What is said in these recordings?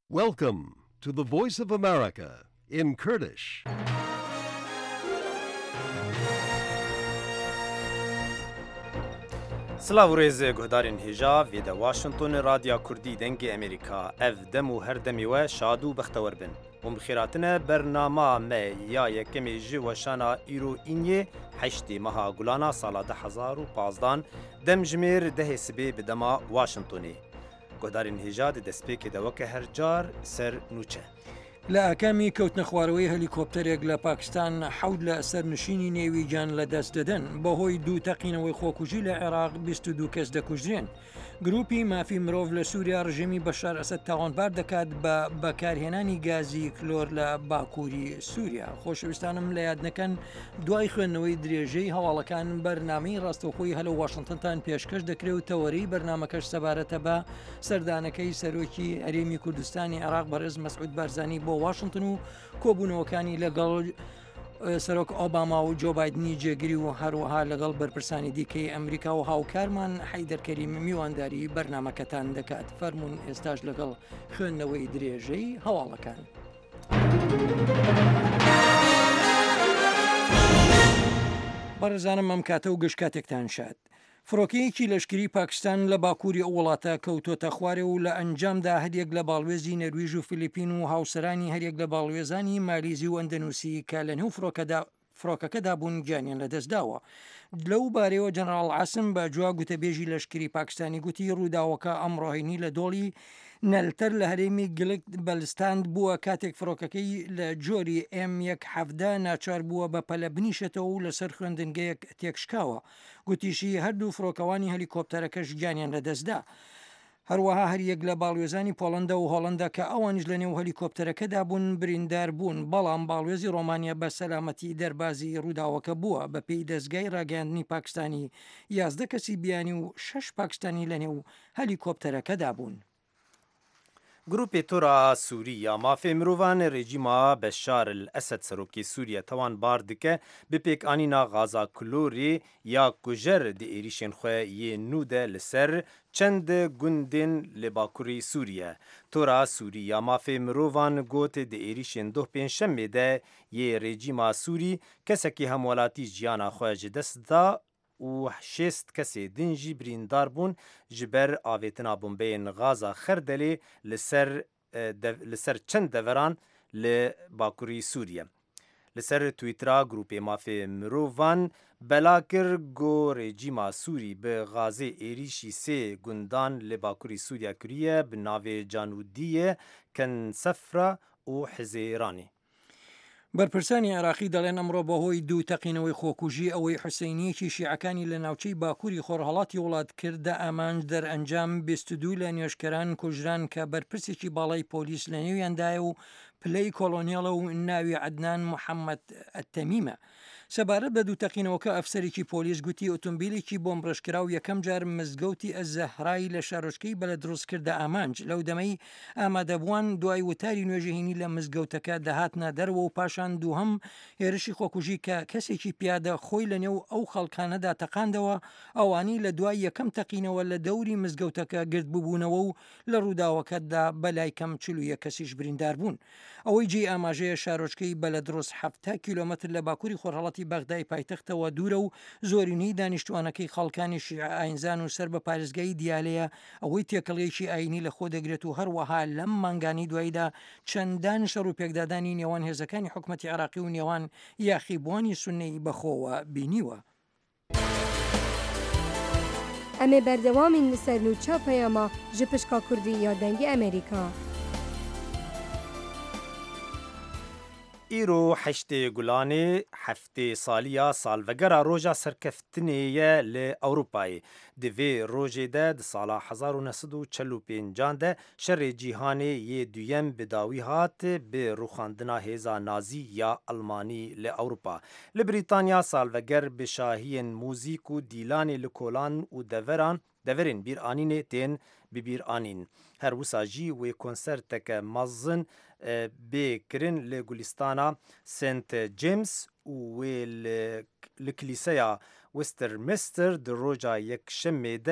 Welcome to the Voice of America in Kurdish. سلااو ڕێزێ گۆدارین هێژا وێدە واشنگتۆن رادیا کوردی دەنگی ئەمریکا ئەف دەم و هەردەمی وە شاد و بەختەوەر بن و بخێراتنە بەرنامە مە یا یەکەمێ ژ وەشانە ئیرۆ ئینیێ حەشتی مەها گولانە ساڵا 2015 دەم ژمێر دەهێ سبێ بدەما واشنگتۆنێ گۆدارین هێژا دەستپێکێ دەوەکە هەرجار سەر نوچە. لە ئاکامی کەوتنە خوارەوەی هەلیکۆپتەرێک لە پاکستان حەود لە سەرنشینی نێوی گیان لەدەست دەدەن بەهۆی دوو تەقینەوەی خۆکوژی لە عێراق 22 کەس دەکوژرێن. گروپی مافی مرۆڤ لە سووریا ڕژێمی بەشار ئەسەد تاوانبار دەکات بە بەکارهێنانی گازی کلۆر لە باکووری سووریا. خۆشەویستانم لە یادنەکەن دوای خوێندنەوەی درێژەی هەواڵەکان بەرنامەی ڕاستەوخۆی هەلە واشنگتنتان پێشکەش دەکرێت و تەوەرەی بەرنامەکەش سەبارەتە بە سەردانەکەی سەرۆکی هەرێمی کوردستانی عێراق بەڕێز مەسعود بارزانی بۆ واشنگتن و کۆبوونەوەکانی لەگەڵ سەرۆک ئۆباما و جۆ بایدنی جێگیری و هەروەها لەگەڵ بەرپرسانی دیکەی ئەمریکا و هاوکارمان حەیدەرکەریم میوانداری بەرنامەکەتان دەکات. فەرموون ئێستاش لەگەڵ خوێندنەوەی درێژەی هەواڵەکان. بەڕێزانم ئەم کاتە و گەشت کاتێکتان شاد. فڕۆکەیەکی لەشکری پاکستان لە باکووری ئەو وڵاتە کەوتۆتە خوارێ و لە ئەنجامدا هەرێک لە باڵوێزی نەرویژ و فیلیپین و هاوسەرانی هەرێک لە باڵوێزانی مالیزی و ئەندەنووسی کە لە نێو فڕۆکەکەدا بوون گیانیان لەدەستداوە. لەو بارەوە جەنەڕاڵ عاسم بە جوا گوتەبێژی لەشکری پاکستانی گوتی ڕووداوەکە ئەمڕۆهێنی لە دۆڵی نەلتەر لە هەرێمی گلک بەلستاند بووە کاتێک فڕۆکەکەی لە جۆری M117 ناچار بووە بە پەلە بنیشێتەوە و لەسەر خوێندنگەیەک تێکشکاوە. گوتیشی هەردوو فڕۆکەوانی هەلیکۆپتەرەکەش گیانیان لەدەستدا. هەروەها هەریەک لە باڵوێزانی پۆڵەندا و هۆڵندا کە ئەوانش لە نێو هەلیکۆپتەرەکەدا بوون بریندار بوون، بەڵام باڵوێزی ڕۆمانیا بە سەلامەتی دەربازی ڕووداوەکە بووە. بە پێی دەستگای ڕاگەاندنی پاکستانی 11 کەسی بیانی و 6 پاکستانی لە نێو هەلیکۆپتەرەکەدا بوون. گروپی تورا سووریا مافی مرۆڤان رژیما بەشار ئەسەد سەرۆکی سووریا تاوانبار دکە بپێکانینا غازا کلۆری یا کوژەر دی عێریشên xwe yê nû de li ser çend gundên li bakurî Sûriye. Tora Sûriya mafê mirovan got di êrişên doh pênşemê de yê rejîma Sûrî kesekî hemwelatî jiyana xwe ji dest da û 6 kesê din jî birîndar bûn ji ber avêtina bombeyên Gaza Xerdelê li ser çend deveran li bakurî Sûriye. Li ser Twîtera grûpê mafê mirovan bela kir got rejîma Sûrî bi Gazê êrişî sê gundan li bakurî Sûriya kiriye bi navê Canûdiyê, Kensefra û Hizêranê. بەرپرسانی عێراقی دەڵێن ئەمڕۆ بەهۆی دوو تەقینەوەی خۆکوژی ئەوەی حوسێنیەکی شیعەکانی لە ناوچەی باکووری خۆرهەڵاتی وڵات کردە ئامانج دەرئەنجام 22 لە نوێشکەران کوژران کە بەرپرسێکی باڵای پۆلیس لە نێویاندایە و پلەی کۆلۆنیێڵە و ناوی عەدنان محەممەد ئەتەمیمە. سەبارەت بە دوو تەقینەوەکە ئەفسەرێکی پۆلیس گوتی ئۆتۆمبیلێکی بۆمبڕشکرا و یەکەم جار مزگەوتی ئەزەهرای لە شارۆچکەی بەلە دروست کردە ئامانج. لەو دەمەی ئامادەبووان دوای وتاری نوێژەهێنی لە مزگەوتەکە دەهاتنە دەرەوە و پاشان دووهەم هێرشی خۆکوژی کە کەسێکی پیادە خۆی لە نێو ئەو خەڵکانەدا تەقاندەوە ئەوانی لە دوای یەکەم تەقینەوە لە دەوری مزگەوتەکە گرت ببوونەوە و لە ڕووداوەکەتدا بەلای کەم 41 کەسیش بریندار بوون. ئەوەی جێ ئاماژەیە شارۆچکەی بەلە دروست 7 کیلۆمەتر لە باکووری خۆرهەڵاتی بەغدای پایتەختەوە دوورە و زۆرینەی دانیشتوانەکەی خەڵکانی شیعە ئاینزان و سەر بە پارێزگای دیالەیە ئەوەی تێکەڵەیەکی ئاینی لە خۆ دەگرێت و هەروەها لەم مانگانی دواییدا چەندان شەڕ و پێکدادانی نێوان هێزەکانی حکومەتی عێراقی و نێوان یاخیبوانی سوننەی بەخۆوە بینیوە. ئەمێ بەردەوامین لەسەر نووچە پەیاما ji pişka Kurdî ya dengê Amerîka. ئیرۆ حەشتێ گولانê heftê saliya salvegera roja serkeftinê li Ewropayê. Di vê rojê de di sala 1945 de şerê cîhanê yê duyem bi dawî hat bi rûxandina hêza nazî ya Almanî li Ewropa. Li Brîtanya salveger bi şahiyên mûzîk û dîlanê li kolan û deverên bîranînê tên bibîranîn. Her wisa jî wê konserteke mezin bêkirin li Gulîstana St James û wê li Kilîseya Westminster di roja yekşemê de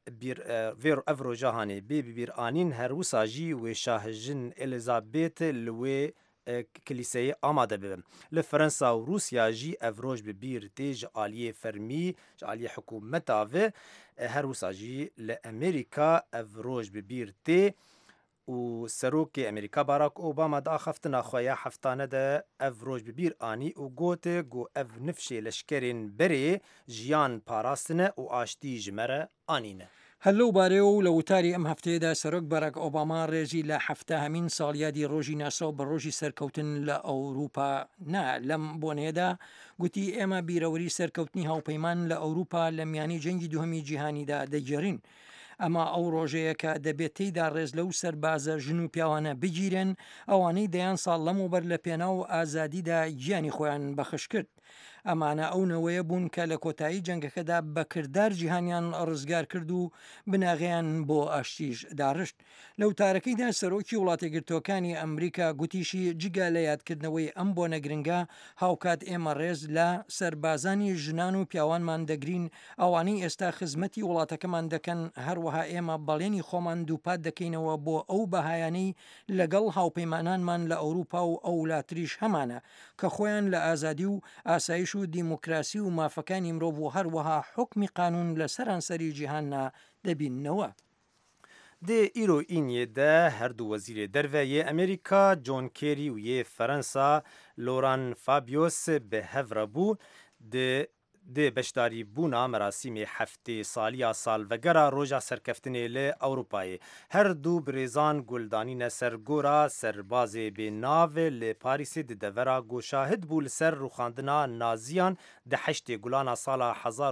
ev rojahanê bê bibîranîn her wisa jî wê şahjin Elizabeth li wê kiliseyê amade bibin. Li Fransa û Rûsya jî ev roj bi bîr tê ji aliyê fermî, ji aliyê hikûmeta ve her wisa jî li Amerîka ev roj bi bîr tê û Serokê Amerîka Barack Obama di axaftina xwe ya heftane de ev roj bi bîr anî û gote got ev nifşê leşkerên berê jiyan parastine û aştî ji me re anîne. هەلو بارێ و لە وتاری ئەم هەفتەیەدا سەرۆک بەراک ئۆباما ڕێژی لە هەفتە هەمین ساڵیادی ڕۆژی ناساو بە ڕۆژی سەرکەوتن لە ئەوروپا لەم بۆنێدا گوتی ئێمە بیرەوەری سەرکەوتنی هاوپەیمان لە ئەوروپا لە میانی جەنگی دووهەمی جیهانیدا دەگێڕین. ئەمە ئەو ڕۆژەیە کە دەبێت تێیدا ڕێز لەو سەربازە ژن و پیاوانە بگیرن ئەوانەی دەیان ساڵ لەموبەر لە پێنا و ئازادیدا گیانی خۆیان بەخش کرد. ئەمانە ئەو نەوەیە بوون کە لە کۆتایی جەنگەکەدا بەکردار جیهانیان ڕزگار کرد و بناغیان بۆ ئاشتیش داڕشت. لە وتارەکەیدا سەرۆکی وڵاتە گرتوەکانی ئەمریکا گوتیشی جگا لە یادکردنەوەی ئەم بۆنە گرنگە هاوکات ئێمە ڕێز لە سەربازانی ژنان و پیاوانمان دەگرین ئەوانەی ئێستا خزمەتی وڵاتەکەمان دەکەن هەروەها ئێمە بەڵێنی خۆمان دووپات دەکەینەوە بۆ ئەو بەهایانەی لەگەڵ هاوپەیمانانمان لە ئەوروپا و ئەو وڵاتریش هەمانە کە خۆیان لە ئازادی و ئاسایش و دیموکراسی و مافەکانی مرۆڤ و هەروەها حکمی قانون لە سەرانسەری جیهاننا دەبینەوە. Dê îro îniyê de her du wezîrê derve yê Amerîka John Kerry û yê Fransa Laurent Fabius bi hev re bû dê beşdarîbûna merasîmê heftê saliya salvegera roja serkeftinê li Ewropayê. Her du birêzan guhdanîne ser gora serbazê bênav li Parîsê di devera goşahid bû li ser rûxandina naziyan di heştê gulana sala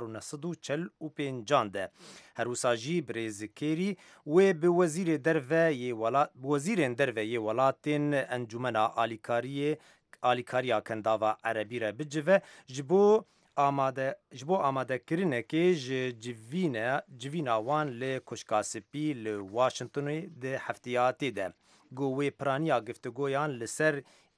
1945 de. Her wisa jî birêz Kerry wê bi wezîrên derve yê welatên Encûmena Alîkariya Kendava Erebî re bicive ji bo amadekirinekê ji civîna wan li Kuşkasipî li Washingtonê di heftiyaatê de. Got wê piraniya giftugoyan li ser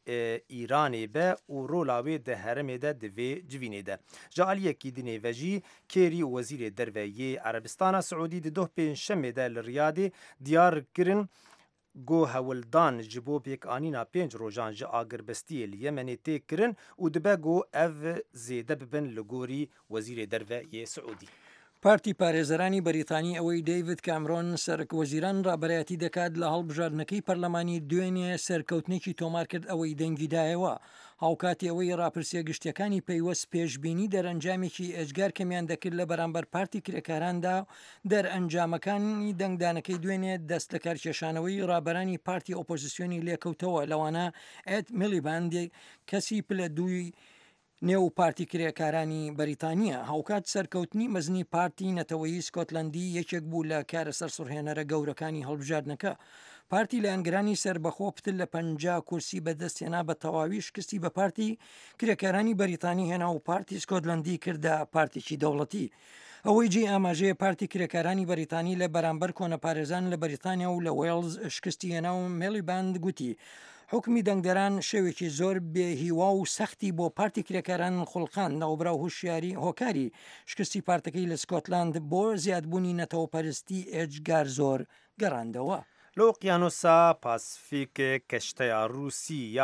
Îranê be û rola wê di herêmê de di vê civînê de. Ji aliyekî dinê ve jî Kerry û wezîrê derve yê Erebistana Siûdî di doh pênşemê de li Riyadê diyar kirin got hewildan ji bo pêkanîna 5 rojan ji agirbestiyê li Yemenê tê kirin û dibe got ev zêde bibin li gorî wezîrê derve yê Siûdî. پارتی پارێزەرانی بەریتانی ئەوەی دەیڤید کامرۆن سەرکوەزیران ڕابەرایەتی دەکات لە هەڵبژاردنەکەی پەرلەمانی دوێنێ سەرکەوتنێکی تۆمار کرد ئەوەی دەنگیدایەوە هاوکاتی ئەوەی ڕاپرسیە گشتیەکانی پەیوەست پێشبینی دەرەنجامێکی ئەجگار کەمیان دەکرد لە بەرامبەر پارتی کرێکاراندا دەرئەنجامەکانی دەنگدانەکەی دوێنێ دەست لە کارکێشانەوەی ڕابەرانی پارتی ئۆپۆزیسیۆنی لێکەوتەوە لەوانە ئێد میلیباندی کەسی پلە دووی نێو پارتی کرێکارانی بەریتانیا هاوکات سەرکەوتنی مەزنی پارتی نەتەوەیی سکۆتلندی یەکێک بوو لە کارە سەرسوڕهێنەرە گەورەکانی هەڵبژاردنەکە پارتی لە ئەنگرانی سربەخۆ پتل لە 50 کورسی بەدەستێنا بە تەواوی شکستی بە پارتی کرێکارانی بەریتانی هێنا و پارتی سکۆتلندی کردە پارتێکی دەوڵەتی ئەوەی جێ ئاماژەیە پارتی کرێکارانی بەریتانی لە بەرامبەر کۆنەپارێزان لە بەریتانیا و لە وێڵز شکستی هێنا و میلیباند گوتی حکمی دەنگدەران شێوێکی زۆر بێهیوا و سەختی بۆ پارتی کرێکاران خوڵقان نەوەبرا و هوشیاری هۆکاری شکستی پارتەکەی لە سکۆتلاند بۆ زیادبوونی نەتەوەپەرستی ئێجگار زۆر گەڕاندەوە. لە ئۆقیانوسا پاسفیک کەشتەیە رووسی یا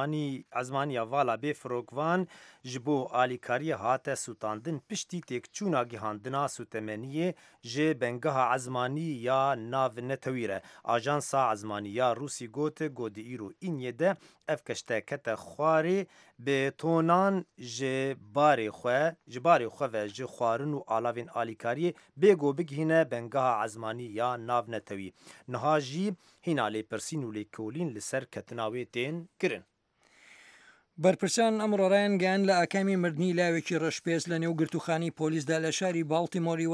عزمانیە ڤالا بێ فرۆکڤان ji bo alîkariya hate sûtandin piştî têkçûna gihandina sûtemeniyê ji bengeha ezmanî ya nav netewî re. Ajansa Ezmaniya Rûsî got di îro îniyê de ev keşte kete xwarê bi tonan ji barê xwe ve ji xwarin û alavên alîkariyê bêgo bigihîne bengeha ezmanî ya nav netewî. Niha jî hîna lêpirsîn û lêkolîn li ser ketina wê tên kirin. بەرپرسان ئەمڕۆ ڕایان گەیان لە ئاکامی مردنی لاوێکی ڕەشپێز لە نێو گرتوخانی پۆلیسدا لە شاری باڵتیمۆری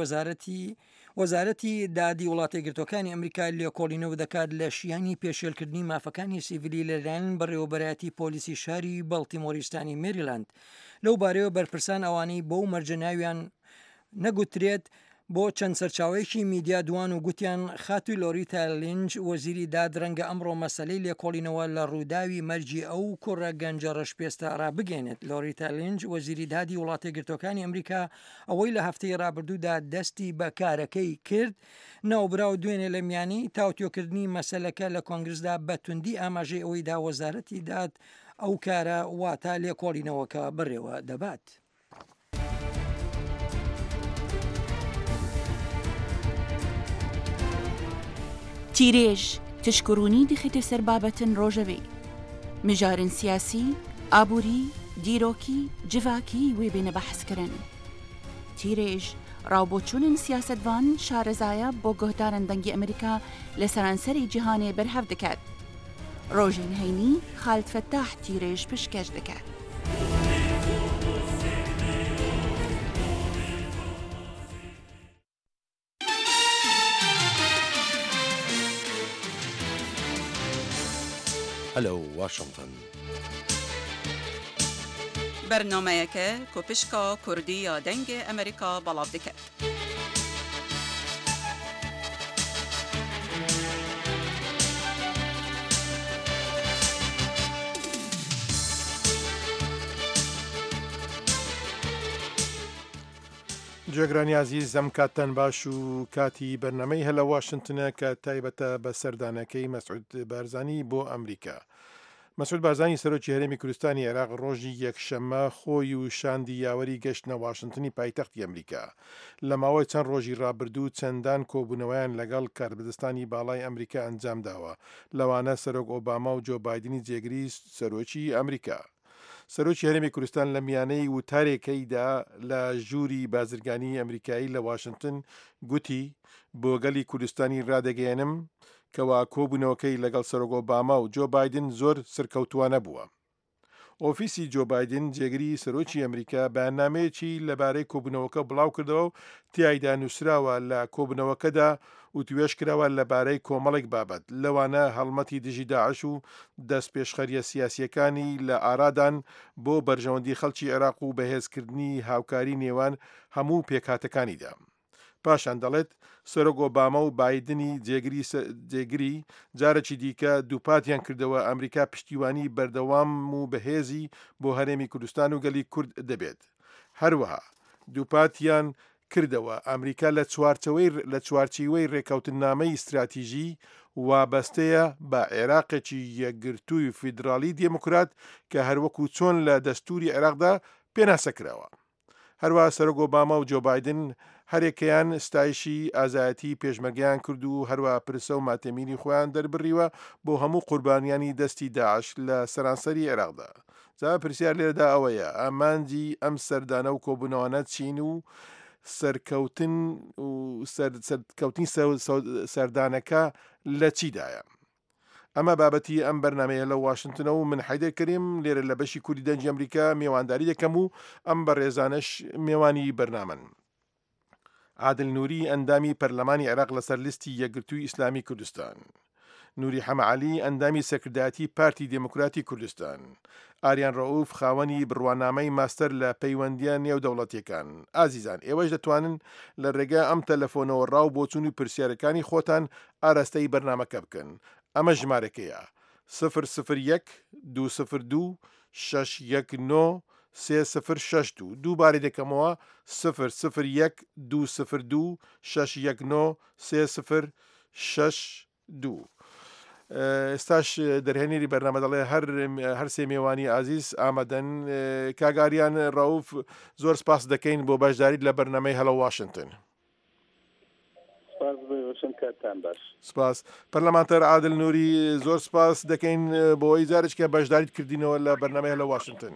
وەزارەتی دادی وڵاتی گرتوەکانی ئەمریکا لێکۆڵینەوە دەکات لە شیانی پێشێلکردنی مافەکانی سیڤیلی لەلایەن بەڕێوەبەرایەتی پۆلیسی شاری باڵتیمۆریستانی مێریلاند لەو بارەیەوە بەرپرسان ئەوانەی بەو مەرجە ناویان نەگوترێت بۆ چەند سەرچاوەیەکی میدیا دوان و گوتیان خاتوی لۆریتا لینچ وەزیری دادرەنگە ئەمڕۆ مەسەلەی لێکۆڵینەوە لە ڕووداوی مەرجی ئەو کوڕە گەنجە ڕەشپێستە ڕابگەێنێت. لۆریتا لینچ وەزیری دادی وڵاتە یەکگرتووەکانی ئەمریکا ئەوەی لە هەفتەی ڕابردوودا دەستی بە کارەکەی کرد ناوبراو دوێنێ لە میانی تاوتۆکردنی مەسەلەکە لە کۆنگرسدا بە توندی ئاماژەی ئەوەی دا وەزارەتی داد ئەو کارە واتە لێکۆڵینەوەکە بڕێوە دەبات. تیرێژ تشکڕوونی دیخێتە سەر بابەتن ڕۆژەوێ مژارن سیاسی ئابووری دیرۆکی جڤاکی وێ بێنە بەحسکردن. تیرێژ ڕاوبۆچوونن سیاسەتوان شارەزایە بۆ گۆهدارن دەنگی ئەمریکا لە سەرانسەری جیهانێ بەرهەف دەکات. ڕۆژین هەینی خالد فەتاح تیرێژ پشکەش دەکات. هەلو واشنگتن. بەرنامەیەکە کۆپشکا کوردی یا دەنگی ئەمریکا بەڵاو دەکات. جێگرانی عزیز ئەم کاتتان باش و کاتی بەرنامەی هەلە واشنگتنە کە تایبەتە بە سەردانەکەی مەسعود بارزانی بۆ ئەمریکا. مەسعود بارزانی سەرۆکی هەرێمی کوردستانی عێراق ڕۆژی یەکشەممە خۆی و شاندی یاوەری گەشتنە واشنگتنی پایتەختی ئەمریکا. لە ماوەی چەند ڕۆژی ڕابردوو چەندان کۆبوونەوەیان لەگەڵ کاربدەستانی باڵای ئەمریکا ئەنجام داوە، لەوانە سەرۆک ئۆباما و جۆ بایدنی جێگری سەرۆکی ئەمریکا. سەرۆکی هەرێمی کوردستان لە میانەی وتارێکەکەیدا لە ژووری بازرگانی ئەمریکایی لە واشنگتن گوتی بۆ گەلی کوردستانی ڕادەگەێنم کەوا کۆبوونەوەکەی لەگەڵ سەرۆک ئۆباما و جۆ بایدن زۆر سەرکەوتووانە بووە. ئۆفیسی جۆ بایدن جێگری سەرۆکی ئەمریکا بەیاننامەیەکی لەبارەی کۆبوونەوەکە بڵاو کردەوە و تیایدا نووسراوە لە کۆبوونەوەکەدا و توێش کراوە لەبارەی کۆمەڵێک بابەت، لەوانە هەڵمەتی دژی داعش و دەست پێشخەریە سیاسیەکانی لە ئارادان بۆ بەرژەوەندی خەڵکی عێراق و بەهێزکردنی هاوکاری نێوان هەموو پێکهاتەکانیدا. پاشان دەڵێت سەرۆک ئۆباما و بایدنی جێگری جارێکی دیکە دووپاتیان کردەوە ئەمریکا پشتیوانی بەردەوام و بەهێزی بۆ هەرێمی کوردستان و گەلی کورد دەبێت. هەروەها دووپاتیان کردەوە ئەمریکا لە چوارچێوەی ڕێکەوتنامەی استراتیژی وابەستەیە بە عێراقێکی یەکگرتووی فیدراڵی دێموکرات کە هەروەکو چۆن لە دەستوری عێراقدا پێناسەکراوە. هەروەها سەرۆک ئۆباما و جۆ بایدن هەرێکەیان ستایشی ئازایەتی پێشمەرگیان کرد و هەروە پرسە و ماتەمینی خۆیان دەربڕیوە بۆ هەموو قوربانیانی دەستی داعش لە سەرانسەری عێراقدا. جا پرسیار لێرەدا ئەوەیە ئامانجی ئەم سەردانە و کۆبوونەوانە چین و سەرکەوتنی سەردانەکە لە چیدایە. ئەمە بابەتی ئەم بەرنامەیە لە واشنگتنە و من حەیدەر کەریم لێرە لە بەشی کوردی دەنگی ئەمریکا میێوانداری دەکەم و ئەم بەڕێزانش میێوانی بەرنامەن. عادل نووری ئەندامی پەرلەمانی عێراق لەسەر لیستی یەکگرتووی ئیسلامی کوردستان. نووری حەمەعەلی ئەندامی سەکردایەتی پارتی دموکراتی کوردستان. ئاریان ڕەئوف خاوەنی بڕوانامەی ماستەر لە پەیوەندیە نێودەوڵەتیەکان. ئازیزان ئێوەش دەتوانن لە ڕێگە ئەم تەلەفۆنەوە ڕاو بۆچوونی پرسیارەکانی خۆتان ئاراستەی بەرنامەکە بکەن. ئەمە ژمارەکەیە 001 202 619 3062 دووبارەی دەکەمەوە 001 202 619 3062. ئێستاش دەرهێنێری بەرنامە دەڵێ هەر سێ میێوانی ئازیز ئامادەن. کاگاریان ڕەوف زۆر سپاس دەکەین بۆ بەشداریت لە بەرنامەی هەلە واشنگتن. سپاس. پەرلەمانتەر عادل نووری زۆر سپاس دەکەین بۆ ئیزارشکە بەشداریت کردینەوە لە بەرنامەی هەلە واشنگتن.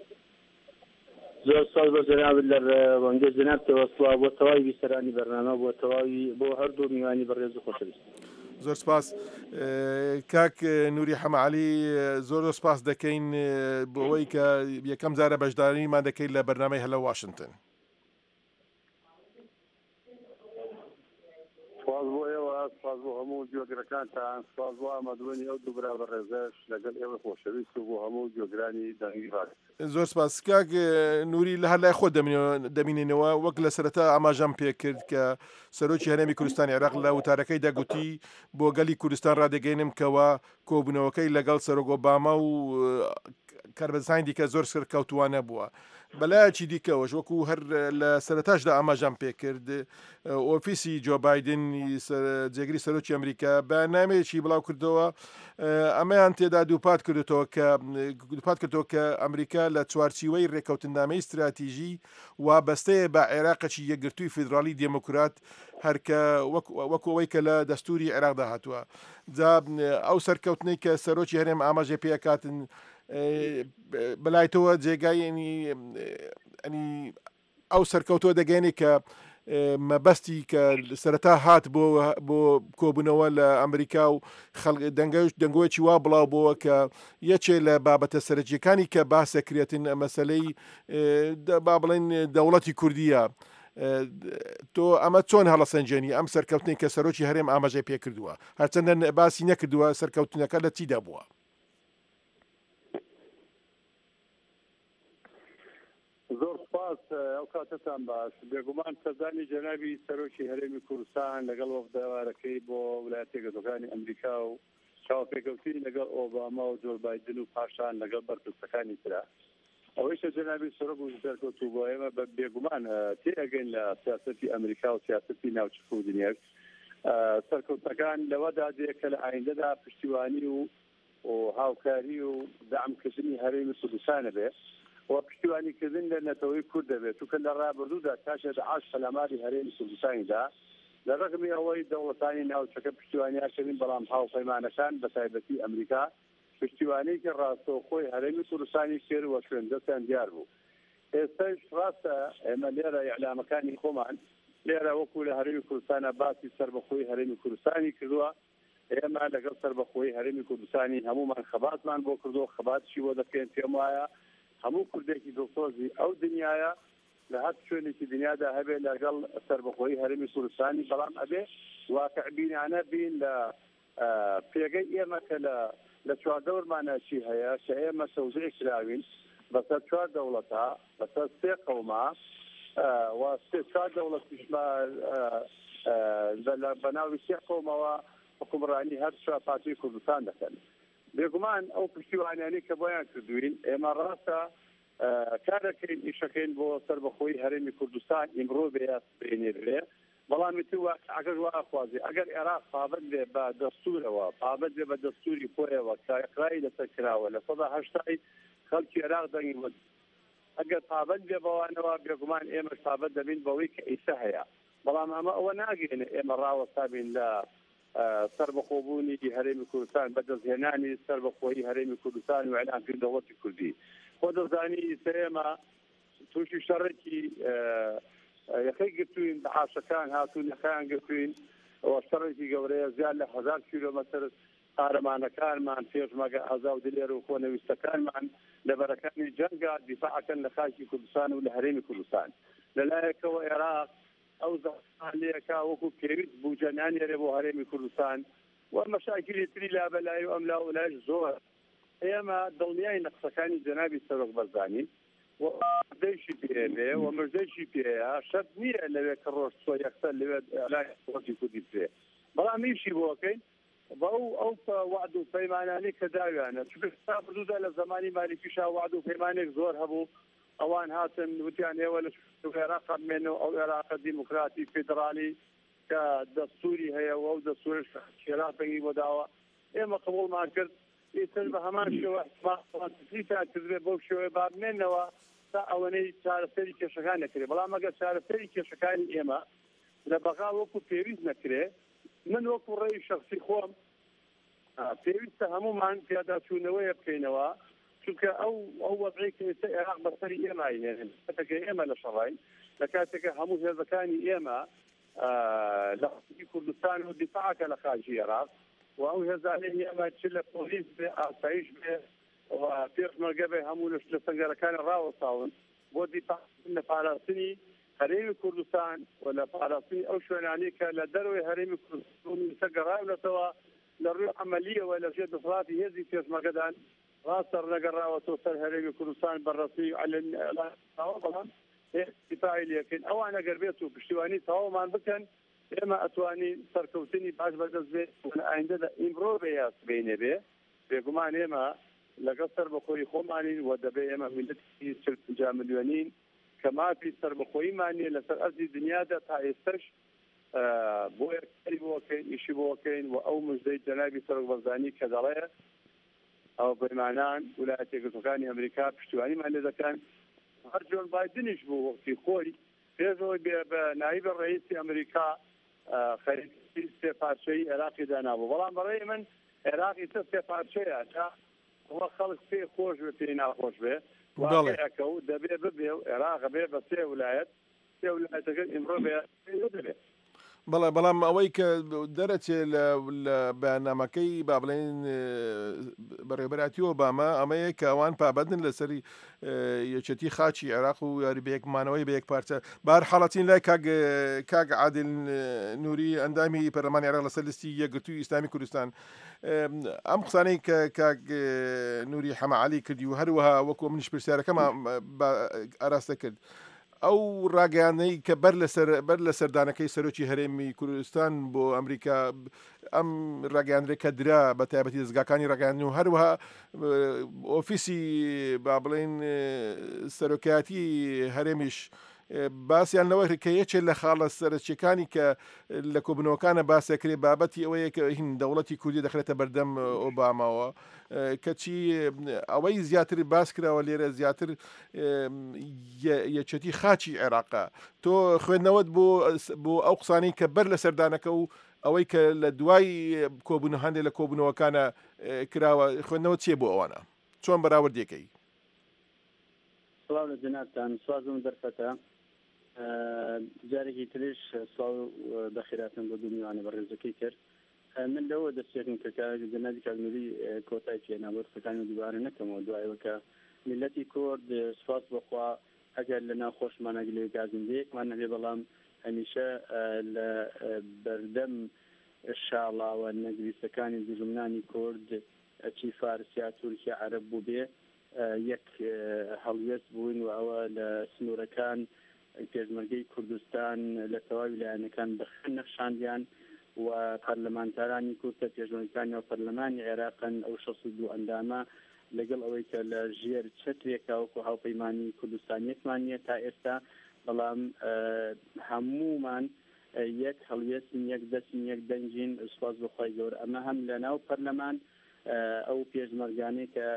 زۆر ساڵ بە جەناب لە ڕەوەندە جەناب تەوەسڵا بۆ تەواوی بیسەرانی بەرنامە بۆ هەردوو میوانی بەڕێز و خۆشەویست. زۆر سپاس. کاک نووری حەمەعەلی زۆر سپاس دەکەین بۆ ئەوەی کە یەکەم جارە بەشداریمان دەکەین لە بەرنامەی هەلە واشنگتن. سپاس بۆ ئێوە سپاس بۆ هەموو گوێگرەکانتان سپاس بۆ ئامادەبوونی ئەو دوو برا بەڕێزەش لەگەڵ ئێوە خۆشەویست و بۆ هەموو گوێگرانی دەنگی ڕاست زۆر سپاس کاک نووری لە هەر لای خۆ دەمینێنەوە وەک لە سەرەتا ئاماژەم پێکرد کە سەرۆکی هەرێمی کوردستانی عێراق لە وتارەکەی دەگوتی بۆ گەلی کوردستان ڕادەگەینم کەوا کۆبوونەوەکەی لەگەڵ سەرۆک ئۆباما و کاربەدسانی دیکە زۆر سەرکەوتوانە بووە. بەلایەکی دیکەوەش وەکو هەر لە سەرەتاشدا ئاماژەم پێکرد ئۆفیسی جۆ بایدن جێگری سەرۆکی ئەمریکا بەیاننامەیەکی بڵاو کردەوە ئەمەیان تێدا دووپات کردەوە کە ئەمریکا لە چوارچیوەی ڕێکەوتنامەی استراتیژی وابەستەیە بە عێراقەکی یەکگرتووی فیدراڵی دموکرات هەرکە وەکو ئەوەی کە لە دەستوری عێراقدا هاتووە جا ئەو سەرکەوتنەی کە سەرۆکی هەرێم ئاماژێ پێکاتن بەلایتەوە جێگای ئەو سەرکەوتۆ دەگەێنێ کە مەبەستی کە سەرەتا هات بۆ کۆبوونەوە لە ئەمریکا و دەنگۆیەکی وا بڵاو بووە کە یەکێ لە بابەتە سەرەکیەکانی کە باسەکرێتن مەسەلەی با بڵێن دەوڵەتی کوردیە تۆ ئەمە چۆن هەڵەسەنجێنی ئەم سەرکەوتنی کە سەرۆکی هەرێم ئاماژەی پێکردووە هەرچەندە باسی نەکردووە سەرکەوتنەکە لە چیدا بووە؟ زۆر سپاس ئەو کاتتان باش بێگومان سەردانی جەنابی سەرۆکی هەرێمی کوردستان لەگەڵ وەفدەوارەکەی بۆ ویلایەتە یەکگرتووەکانی ئەمریکا و چاوپێکەوتی لەگەڵ ئۆباما و جۆ بایدن و پاشان لەگەڵ بەرپرسەکانی ترا ئەوەیشە جەنابی سەرۆک و دەرکەوتوو بۆ ئێمە بە بێگومان تێئەگەین لە سیاسەتی ئەمریکا و سیاسەتی ناوچەکە و دنیاک سەرکەوتنەکان لەوەدا دێ کە لە ئایندەدا پشتیوانی و هاوکاری و دامکردنی هەرێمی کوردستانە بێ و پشتیوانیکردن لە نەتەوەی کورد دەبێت چونکە لە ڕابردوودا تاشە دەعاش سەلاماتی هەرێمی کوردستانیدا لە ڕقمی ئەوەی دەوڵەتانی ناوچەکە پشتیوانیاکردن بەڵام هاوپەیمانەکان بە تایبەتی ئەمریکا پشتیوانەیەکی ڕاستەوخۆی هەرێمی کوردستانی کرد و شوێندەستیان دیار بوو. ئێستاش ڕاستە ئێمە لێرە ئیعلامەکانی خۆمان لێرە وەکو لە هەرێمی کوردستانە باسی سەربەخۆی هەرێمی کوردستانی کردووە ئێمە لەگەڵ سەربەخۆی هەرێمی کوردستانی هەمومان خەباتمان بۆ کردو خەباتشی بۆ دەکەین پێم وایە هەموو کوردێکی دڵسۆزی ئەو دنیاە لە هەر شوێنێکی دنیادا هەبێ لەگەڵ سەربەخۆی هەرێمی کوردستانی بەڵام ئەبێ واقعبینانە بین لە پێگەی ئێمە کە لە چواردەورمانە چی هەیە کە ئێمە سەوزەی کراوین بەسەر چوار دەوڵەتە بەسەر سێ قەوما و چوار دەوڵەتیش بەناوی سێ قەومەوە حکومڕانی هەر چوار پارتی کوردستان دەکەن. بێگومان ئەو پشتیوانیانی کە بۆیان کردوین ئێمە ڕاستە کارەکەین ئیشەکەین بۆ سەربەخۆی هەرێمی کوردستان ئیمڕۆ بێنێرێ بەڵامی تو ئەگەر واخوازی ئەگەر عێراق پابەت بێ بە دەستورەوە پابەت بێ بە دەستوری خۆیەوە کاکرایی لەسەر کراوە لە سەدا هەشتای خەڵکی عێراق دەنگی وە ئەگەر پابەت بێ بەوانەوە بێگومان ئێمەش پابەت دەبین بەوەی کە ئیسە هەیە بەڵام ئەمە ئەوە ناگەێنێ ئێمە ڕاوەستابین لە سەربەخۆبوونی هەرێمی کوردستان بەدەستهێنانی سەربەخۆیی هەرێمی کوردستان و ئەعلانکردنی دەوڵەتی کوردی خۆ دەزانی ئێمە تووشی شەڕێکی یەکەی گرتوین دەعاشەکان هاتوون یەکەیان گرتوین ئەوە شەڕێکی گەورەیە زیاد لە 1000 کیلۆمەتر قارەمانەکانمان پێشمەگە ئازاو دلێر و خۆنەویستەکانمان لە بەرەکانی جەنگا دیفاعەکەن لە خاکی کوردستان و لە هەرێمی کوردستان لەلایەکەوە عێراق ئەو زەحمەتێکا وەکو پێویست بوو جەنانێرێ بۆ هەرێمی کوردستان و مەشاکلی تری لا بەلای و ئەم لا وەلایش زۆر ئێمە دڵنیای نەقسەکانی جەنابی سەرۆک بەرزانی و مردەیشی پێبێ و مردەیشی پێەیە شەرت نییە لەوێ کە ڕۆژ چۆ یەکسەر لەوێ لای وەکی کوردی پێ بەڵام میشی بۆکەین بە ئەو وعد و پەیمانانەی کە داویانە چونکە بردوودا لە زمانی مالیکیشا وعد و پەیمانێک زۆر هەبوو ئەوان هاتن وتیان ئێوە لە عێراق هەمێنەوە ئەو عێراقە دیموکراتی فێدرالی کە دەستوری هەیە و ئەو دەستورش عێراق دەنگی بۆ داوە ئێمە قبوڵمان کرد ئیتر بە هەمان شێوە تریتان کردبێ بەو شێوەیە بابمێنەوە تا ئەوەنەی چارەسەری کێشەکان نەکرێ بەڵام ئەگەر چارەسەری کێشەکانی ئێمە لە بەغا وەکو پێویست نەکرێ من وەکو ڕێی شەخسی خۆم پێویستە هەمومان پیاداچوونەوەیە بکەینەوە چونکە ئەو وەضعی کە ئێستا عێراق بەسەری ئێمە هێنن کاتێکە ئێمە لە شەڕین لە کاتێکە هەموو هێزەکانی ئێمە لە کوردستان و دیفاعەکە لە خارجی عێراق و ئەو هێزانەی ئێمە چ لە پۆلیس بێ ئاسایش بێ پێشمەرگە بێ هەموو لە سەنگەرەکانی ڕاوەساون بۆ دیفاعکردن لە پاراستنی هەرێمی کوردستان و لە پاراسی ئەو شوێنانی کە لە دەروی هەرێمی کوردستان سەگەڕاونەتەوە لە ڕووی عملیەوە لە ژێر دەسەڵاتی هێزی پێشمەرگەدان ڕاستە ڕنەگەڕاوەتەوە سەر هەرێمی کوردستان بەڕەسی بەڵام دیفاعی لەکەین ئەوان ئەگەر بێت و پشتیوانی تەواومان بکەن ئێمە ئەتوانین سەرکەوتنی باش بەدەست بێت لە ئایندەدا ئیمڕۆ بەیاس بینێ بێ بێگومان ئێمە لەگەڵ سەربەخۆی خۆمانین و دەبێ ئێمە میلەتی 50 ملیۆنین کە مافی سەربەخۆییمان نیە لەسەر ئەرزی دنیادا تا ئێستش بۆ یەکتری بۆکەین ئیشی بۆکەین و ئەو مژدەی جەنابی سەرۆک بەرزانی کە دەڵێ ئەو بەیمانان ویلایەتە یەکگرتووەکانی ئەمریکا پشتیوانیمان لێ دەکەن هەر جۆن بایدنیش بوو وەختی خۆی پێشەوەی بە نایبە ڕئیسی ئەمریکا خەریکی سێ پارچەی عێراقی دانابوو بەڵام بەڕێی من عێراقی سێ پارچەیە وە خەڵک پێی خۆش بێ پێی ناخۆش بێ واقعەکە و دەبێ ببێ و عێراق بێ بە سێ ویلایەتەکە ئیمڕۆ بێ دەبێت بەڵام ئەوەی کە دەرەچێ لە بەیاننامەکەی با بڵێن بەڕێبەراتی ئۆباما ئەمەیە کە ئەوان پابەدن لەسەری یەکێتی خاچی عێراق و یاری بەیەکمانەوەی بە یەک پارچە بار حاڵەتین لای کاگ عادل نووری ئەندامی پەرلەمانی عێراق لەسەر لیستی یەکگرتووی ئیسلامی کوردستان ئەم قسانەی کە کاگ نووری حەمەعەلی کردی و هەروەها وەکو منیش پرسیارەکەم ئاراستە کرد ئەو ڕاگەیانەی کە بەر لە سەردانەکەی سەرۆکی هەرێمی کوردستان بۆ ئەمریکا ئەم ڕاگەیاندرێک کە درا بە تایبەتی دەستگاکانی ڕاگەیاندن و هەروەها ئۆفیسی با بڵێن سەرۆکایەتی هەرێمیش باسییان لەوە کە یەکێک لە خاڵە سەرچیەکانی کە لە کۆبنەوەکانە باسەکرێ بابەتی ئەوەیە کە هین دەوڵەتی کوردی دەخرێتە بەردەم ئۆباماوە کەچی ئەوەی زیاتر باس کراوە لێرە زیاتر یەکێتی خاچی عێراقا تۆ خوێندنەوەت بۆ ئەو قسانەی کە بەر لە سەردانەکە و ئەوەی کە لە دوای کۆبوون هەندێک لە کۆبوونەوەکانە کراوە خوێندنەوە چێ بۆ ئەوانە چۆن بەراوردێکەی سڵاو لە جنابتان سوازم دەرفەتە جارێکی تریش سڵاو بەخێراتن بۆ دومیوانە بە ڕێزەکەی کرد من لەوە دەستێکم کە جەنابی کاگنووری کۆتای پێناوە قسەکانی دووبارە نەکەمەوە دوایەوە کە میلەتی کورد سوپاس بخوا ئەگەر لە ناوخۆشمانە لێ گازندەیەکمان نەبێ بەڵام هەمیشە لە بەردەم شاڵاوە نەگویستەکانی دوژمنانی کورد چی فارسیا تورکیا عەرەب بوو بێ یەک هەڵوێست بوون و ئەوە لە سنوورەکان پێشمەرگەی کوردستان لە تەواوی لایەنەکان بەخێن نەخشاندیان و پەرلەمانتارانی کورد پێشمەرگەکانی و پەرلەمانی عێراقن ئەو 62 ئەندامە لەگەڵ ئەوەی کە لە ژێر چەترێکە وەکو هاوپەیمانی کوردستانیەکمان نیە تا ئێستا بەڵام هەموومان یەک هەڵوێستین یەک دەستین یەک دەنجین سوپاس بەخوای گەورە ئەمە هەم لە ناو پەرلەمان ئەو پێشمەرگانەی کە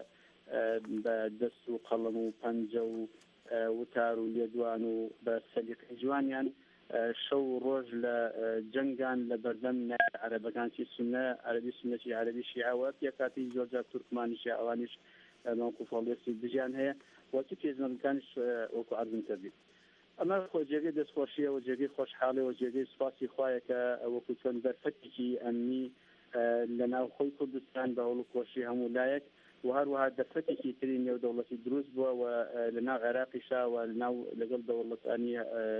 بە دەست و قەڵەم و پەنجە و وتار و لێدوان و بە سەلیقەی جوانیان شەو ڕۆژ لە جەنگان لە بەردەم عەرەبەکانی سونە عەرەبی سونەتی عەرەبی شیعەوە پێکاتی زۆرجار تورکمانی شیعەوانیش موقف هەڵوێستی دژیان هەیە وەکی پێشمەرگەکانیش وەکو عەرزم کردی ئەمە جێگەی دەستخۆشیە و جێگەی خۆشحاڵی و جێگەی سوپاسی خوایە کە وەکو چۆن دەرفەتێکی ئەمنی لە ناوخۆی کوردستان بە هەوڵکۆشی هەموو لایەک و هەروەها دەرفەتێکی تری نێودەوڵەتی دروست بووە و لە ناو عێراقیشا و لەگەڵ دەوڵەتانی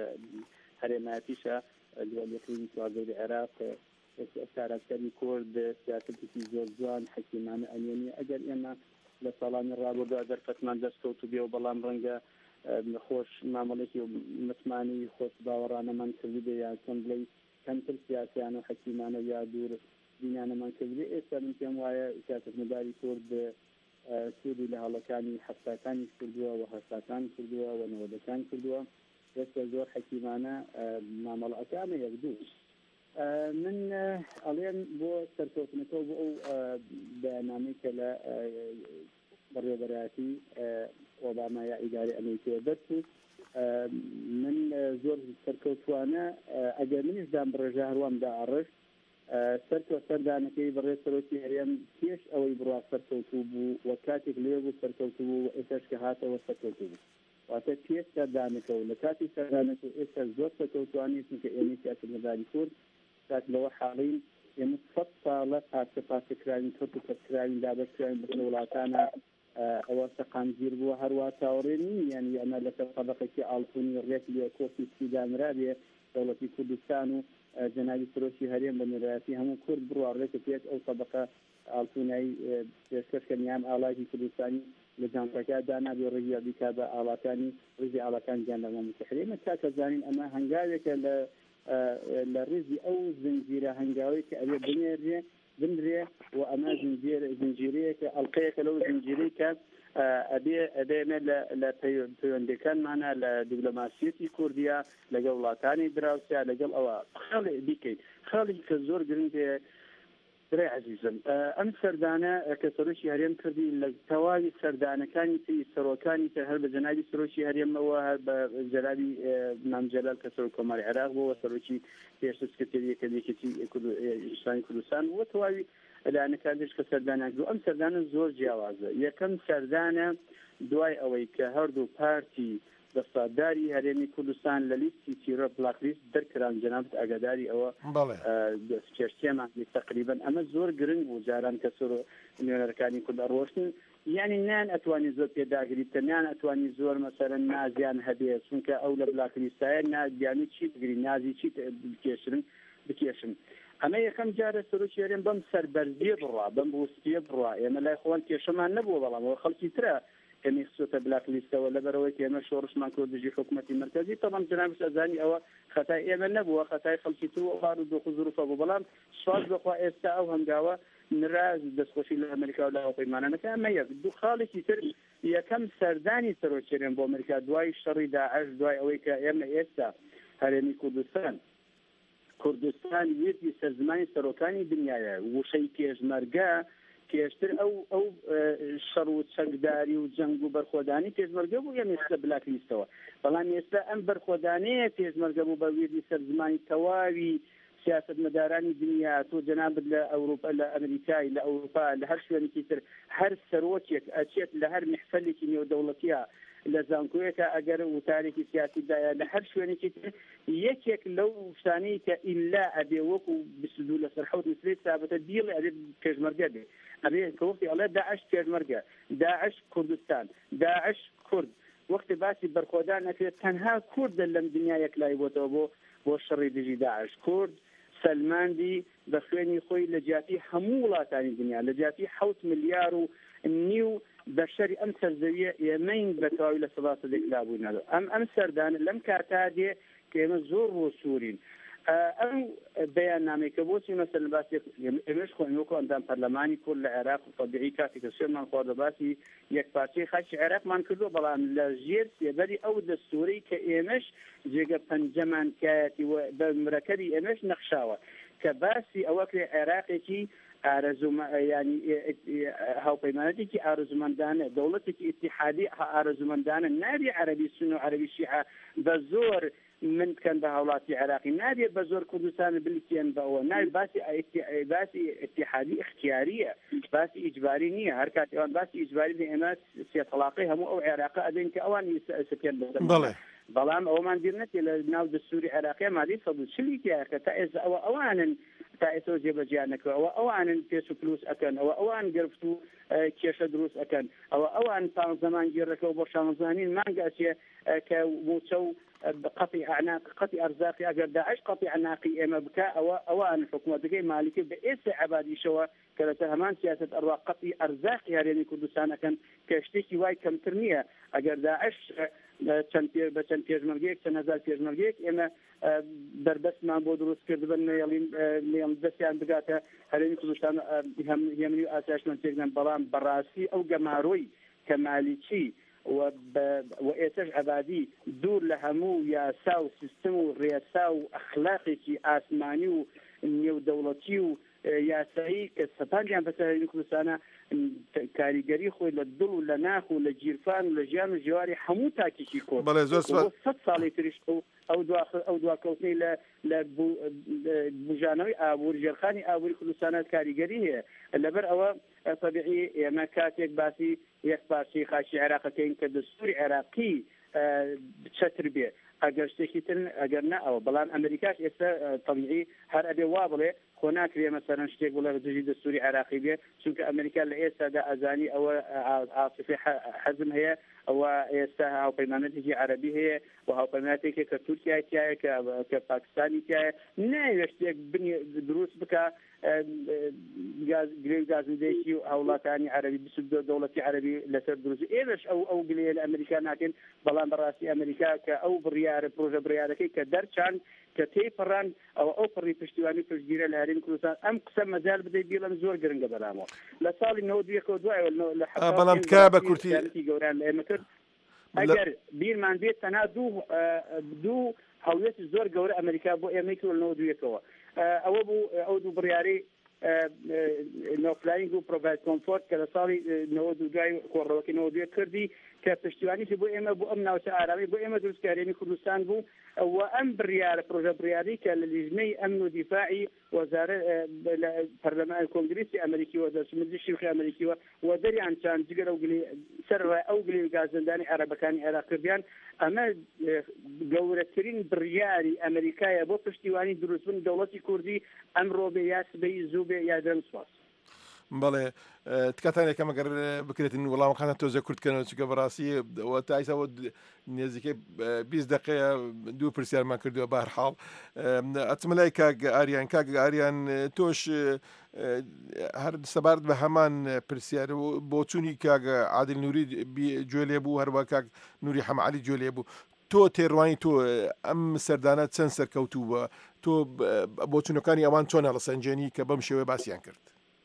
هەرێمایەتیشە دووەلەکەی سوازەی عێراق کارەکەری کورد سیاسەتێکی زۆر جوان حەکیمانە ئەنێنی ئەگەر ئێمە لە ساڵانی ڕابردووە دەرفەتمان دەستکەوت بێ و بەڵام ڕەنگە خۆش مامەڵێکی متمانی خۆش باوەڕانەمان کردی بێ یا چەند بڵێ کەمتر سیاسیانە و حەکیمانە یا دوور دینیانەمان کردی ئێستا من پێم وایە سیاسەتمەداری کورد سوودی لە هەڵەکانی حەفتاکانی کردووە و هەستاکان کردووە و نەوەدەکان کردووە ئێستا زۆر حەکیمانە مامەڵەکانە یەکدوو من ئەڵێن بۆ سەرکەوتنەکەەوە بۆ ئەو بەیانامەی کە لە بەڕێوەبەرایەتی ئۆباما یا ئیداری ئەمریکا دەرچوو من زۆر سەرکەوتوانە ئەگەر منیش دام بڕێژە هەروەم داڕشت سەردانەکەی بەڕێ سەرۆکی هەرێم پێش ئەوەی بڕوا سەرکەوتوو بوو و کاتێک لێ بوو سەرکەوتوو بوو و ئێستاش کە هاتەوە سەرکەوتوو بوو واتە پێش سەردانەکە و لە کاتی سەردانەکە ئێستا زۆر سەرکەوتوانیتن کە ئێمەی سیاسەتمەداری کورد کات لەوە حاڵین ئێمە 100 ساڵە پاسەکراوین کەوت و کەسکراوین دابەشکراوین بە وڵاتانە ئەوە سەقامگیر بووە هەروە چاوەڕێنی یعنی ئەمە لەسەر طەبەقێکی ئاڵتوونی ڕێک لێ کۆفی سیدانرا بێ دەوڵەتی کوردستان و جەنابی سەرۆکی هەرێم بە نێرایەتی هەموو کورد بڕوا ڕێکە پێش ئەو طەبەقە ئاڵتوونایی پێشکەشکەنیان ئاڵاتی کوردستانی لە جانتەکە دانابێ ڕێگی بیکا بە ئاڵاکانی ڕێزی ئاڵاکان گیان لەمە متحرێمە چاکە زانین ئەمە هەنگاوێکە لە ڕێزی ئەو زنجیرە هەنگاوی کە ئەوێ بنرێ و ئەمە زنجیرەیەکە ئەڵقەیەکە لەو زنجیرەی کە ئەبێمە لە پەیوەندەکانمانە لە دیپلۆماسیەتی کوردیا لەگەڵ وڵاتانی دراوسیا لەگەڵ ئەوە خەڵێ بیکەیت خەڵی کە زۆر گرنگێ برای عزیزم ئەم سەردانە کە سەرۆکی هەرێم کردی لە تەواوی سەردانەکانی تری سەرۆکانی تر هەر بە جەنابی سەرۆکی هەرێمەوە هەر بە جەنابی مام جەلال کە سەرۆک کۆماری عێراق بووە سەرۆکی پێشتر سکرتێریەکە یەکێتی ئیسلامی کوردستان بووە تەواوی لایەنەکانیش کە سەردانیان کرد ئەم سەردانە زۆر جیاوازە یەکەم سەردانە دوای ئەوەی کە هەردوو پارتی دەستاداری هەرێمی کوردستان لە لیستی تیرە بلاکلیست دەرکران جەنابەت ئاگاداری ئەوە کێشتێمان تقریبا ئەمە زۆر گرنگ بوو جاران کە نوێنەرەکانی کورد ئەڕۆشتن یعنی نان ئەتوانی زۆر پێداگریتە نان ئەتوانی زۆر مەسەرەن نازیان هەبێ چونکە ئەو لە بلاکلیستایە نازیانی چی بگری نازی چی بکێشن ئەمە یەکەم جارە سەرۆکی هەرێم بەم سەربەرزیە بڕوا بەم بوستیە بڕوا ئێمە لای خۆن کێشەمان نەبووە بەڵامەوە خەڵکی ترە کەمی خسوتە بلاکلیستەوە لەبەرەوەی ئێمە شۆڕشمان کرد دژی حکوومەتی مرکزی تەمام جناب ئەزانی ئەوە خەتای ئێمە نەبووە خەتای خەڵکی تر و بار و دۆخ و زروفە بوو بەڵام سواز بخوا ئێستا ئەو هەنگاوە نراز دەستخۆشی لە ئەمریکا و لە پەیمانانەکە ئەمە یەک دوو خاڵێکی تر یەکەم سەردانی سەرۆکی هەرێم بۆ ئەمریکا دوای شەڕی داعش دوای ئەوەی کە ئێمە ئێستا هەرێمی کوردستان وێتی سەرزمانی سەرۆکانی دنیاە وشەی پێشمەرگە پێشتر ئەو شەڕ و چەکداری و جەنگ و بەرخۆدانی پێشمەرگە بوو یان ئێستا بلاکلیستەوە بەڵام ئێستا ئەم بەرخۆدانەیە پێشمەرگە بوو بە وێتی سەرزمانی تەواوی سیاستمەدارانی دنیا تۆ جەنابەت لە ئەوروپا لە ئەمریکای لە ئەوروپا لە هەر شوێنێکی تر هەر سەرۆکێک ئەچێت لە هەر محفلێکی نێودەوڵەتیە لە زانکۆیەکە ئەگەر وتارێکی سیاسیدایە لە هەر شوێنێکی تر یەکێک لەو شتانەی کە ئیلا ئەبێ وەکو 22 لەسەر حەوت مسلێ سابەتە دیڵێ ئەبێ پێشمەرگە بێ ئەبێ کە وەختی ئەڵێ داعش پێشمەرگە داعش کوردستان داعش کورد وەختی باسی بەرخۆدان نەکرێت تەنها کوردە لەم دنیا یەکلای بۆتەوە بۆ شەڕی دژی داعش کورد سلماندی بە خوێنی خۆی لە جیاتی هەموو وڵاتانی دنیا لە جیاتی 7 ملیار و نیو بەشەری ئەم سەرزەویە ئێمەین بە تەواوی لە سەباسە دێکلابووینەوە ئەم سەردانە لەم کاتا دێ کە ئێمە زۆر ڕۆسوورین ئەم بەیاننامەیەکە بۆچی مەسەلەن باسی ئێمەش خۆین وەکو ئەندام پەرلەمانی کورد لە عێراق و تەبیعی کاتی کە سوێنمان خواردە باسی یەکپارچەی خاکی عێراقمان کردووە بەڵام لە ژێر سێبەری ئەو دەستوورەی کە ئێمەش جێگە پەنجەمان کایەتی و بە مرەکەبی ئێمەش نەخشاوە کە باسی ئەوە کرێ عێراقێکی ینی هاوپەیمانەتێکی ئارزومەندانە دەوڵەتێکی ئیتیحادی ئارزومەندانە نابێ عەرەبی سون و عەرەبی شیعە بە زۆر من بکەن بە هاوڵاتی عێراقی نابێت بە زۆر کوردستان بلیتێن بەوە نابێت باسی اتحادی اختیاریە باسی ئیجباری نییە هەر کات ئەوان باسی ئیجباری ئێمە سێ تەلاقی هەموو ئەو عێراقە ئەدەین کە ئەوان سپێن بەڵێ بەڵام ئەومان بیر نەچێت لە ناو دەستوری عێراقی مادەی 140 کە تا ئێستا ئەوانن تا ئێستا جێبەجیان نەکرەوە ئەوانن پێش و پلوس ئەکەن ئەوان گرفت و کێشە دروست ئەکەن ئەوان زەمان گێڕەکەەوە بۆ شانزانین مانگاچێ کە موچە و قطع عناق قطع أرزاقي أجر داعش قطع عناقي إما بكاء أو أن حكومة مالكي بإيس عبادي شوا كلا تهمان سياسة أرواق قطع أرزاقي يعني كردستان كان كاشتكي واي كم ترمية أجر داعش بچەند پێشمەرگەیەک چەند هەزار پێشمەرگەیەک ئێمە دەربەستمان بۆ دروست کردبن نێڵین دەستیان بگاتە هەرێمی کوردستان هێمنی و ئاسایشمان تێکدەن بەڵام بەڕاستی ئەو گەماڕۆی کە مالیکی و ئێسش عەبادی دوور لە هەموو یاسا و سیستم و ڕێسا و ئەخلاقێکی ئاسمانی و نێودەوڵەتی و یاسایی کە سەپاندیان بەسەر هەرێمی کوردستانە کاریگەری خۆی لە دڵ و لە ناخ و لە جیرفان و لە ژیان و ژێواری هەموو تاکێکی کۆ سەد ساڵی تریش ئەو دواکەوتنەی لە بژانەوەی ئابووری ژێرخانی ئابووری کوردستانە کاریگەری هەیە لەبەر ئەوە طبیعی ئێمە کاتێک باسی یەکپارچەی خاکی عێراقەکەین کە دەستوری عێراقی چەتر بێ ئەگەر شتێکی تر ئەگەر نە ئەوە بەڵام ئەمریکاش ئێستا طبیعی هەر ئەبێ وا بڵێ خۆ ناکرێ مەسەرەن شتێک بڵێ دژی دەستوری عراقی بێ چونکە ئەمریکا لە ئێستادا ئەزانی ئەوە عاطفی حەزم هەیە ئەوە ئێستا هاوپەیمانەتێکی عەرەبی هەیە و هاوپەیمانەتێکی کە تورکیا تایە کە پاکستانی تایە ناوێت شتێک بنی دروست بکە گرێ گازندەیەکی و هەوڵاتانی عەربی 22 دەوڵەتی عەربی لەسەر دروست ئێمەش ئەو گلەیە لە ئەمریکا ناکەن بەڵام بەڕاستی ئەمریکا کە ئەو بڕیارە پرۆژە بڕیارەکەی کە دەرچان کە تێپەڕان ئەو پڕی پشتیوانی پشتگیرە لە هەرێمی کوردستان ئەم قسە مەجال بدەیت بیڵم زۆر گرنگە بەرامەوە لە ساڵی 92 دوایەوە لە بەڵام تکا بە کورتی گەوران لە ئێمە کرد ئەگەر بیرمان بێت تەنها دوو هەوڵێتی زۆر گەورە ئەمریکا بۆ ئێمەی کرد لە 92ەوە ئەوە بوو ئەو دوو بڕیارەی نۆفلاینگ و پرۆڤایت کۆمفۆرت کە لە ساڵی 92 کۆڕەوەکی 92 کردی کە پشتیوانیی بۆ ئێمە بۆ ئەم ناوچە ئارامی بۆ ئێمە دروستکارێنی کوردستان بوو و ئەم بڕیارە پرۆژە بڕیاری کە لە لیژنەی ئەمن و دیفاعی وەزارە پەرلەمان کۆنگرێسی ئەمریکیوە دەسمەندی شیوخی ئەمریکیوە و دەریان چاند جگەر سەرڕای ئەو گلەی گازندانی عەرەبەکانی عێراق کردیان ئەمە گەورەترین بڕیاری ئەمریکایە بۆ پشتیوانی دروستبوون دەوڵەتی کوردی ئەمڕۆ بێ یا سبەی زوو بێ یا دەمسواس بەڵێ تکاتان یەکەم ئەگەر بکرێتن وەڵامەکانە تۆزە کوردکەنەوە چکە بەڕاستی تایسەوە نێزیکەی 20 دقەیە دوو پرسیارمان کردووە بەهەرحاڵ ئەچمە لای کاک ئاریان تۆش هەر سەبارەت بە هەمان پرسیار بۆ چوونی کاک عادل نووری گوێ لێ بوو هەروە کاک نووری حەمەعەلی گوێ لێ بوو تۆ تێڕوانی تۆ ئەم سەردانە چەند سەرکەوتووە تۆ بۆ چوونەکانی ئەوان چۆنە لە سەنجێنی کە بەم شێوەیە باسییان کرد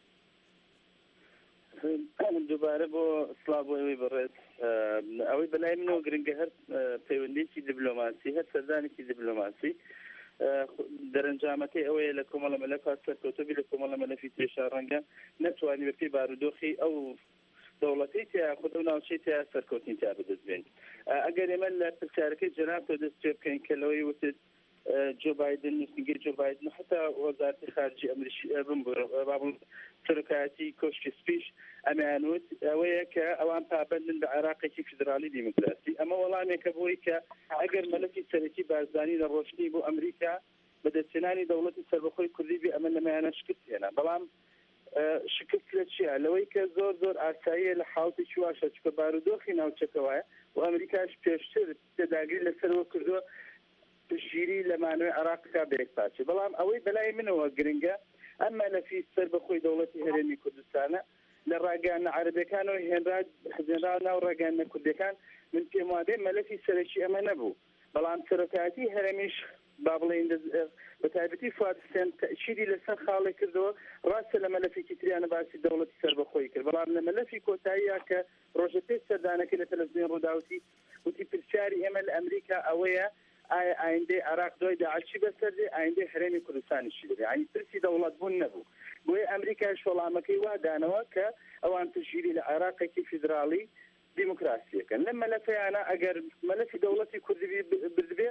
دووبارە بۆ سڵاو بۆ ئەوەی بڕێت ئەوەی بەلای منەوە گرنگە هەر پەیوەندیی دیبلۆماسی هەر سەردانێکی دیبلۆماسی دەرەنجامەکەی ئەوەیە لە کۆمەڵە مەلەفا سەرکەوتوبی لە کۆمەڵە مەلەفی پێشا ڕەنگە نەتوانی بەپێی بارودۆخی ئەو دەوڵەتی تیا خۆ ئەو ناوچەی تیا سەرکەوتنی تا بدەستبێن ئەگەر ئێمە لە پرسیارەکەی جەناب تۆ دەست پێ بکەین کە لەوەی وتت جو بايدن نسنجي جو بايدن حتى وزارة الخارجية أمريكا سركاتي كوشك سبيش أمانوت وياك أوان بابندن بعراقي فيدرالي ديمقراطي أما والله أنا بويك أجر ملكي سرتي بارزاني للروشني بو أمريكا بدأت سناني دولتي سربخوي كردي بأمن ما أنا شكت هنا بلام شكت لشيء لويك زور أسايا لحالتي شواشة كبارودوخي ناوتشكوايا وأمريكاش بيشتر تداقي لسرو كردو تشيري لمانوي عراق كابيك باتشي بلام أوي بلاي منه جرينجا أما لفي سربخوي دولتي هرمي كردستان للراجان عربي كانوا هنراج حزنرانا وراجان كردي كان من كمادين ما لفي سرشي أما نبو بلام سركاتي هرميش بابلين بتعبتي فات سن تأشيري لسن خالي كردو راس لما لفي كتريانا باسي دولتي سربخوي كرد بلام لما لفي كوتايا كروجتي سردانا كلا تلفزيون روداوتي وتي برشاري أمل أمريكا أويا آینده عراق دوی داعشی بسرده آینده حرمی کردستان شده یعنی ترسی دولت بون نبو بوی امریکا شولامکی وادانوا که اوان تشیری لعراق کی فدرالی ديمقراطية كان لما لفيانا أجر ملف دولتي كردي بدبي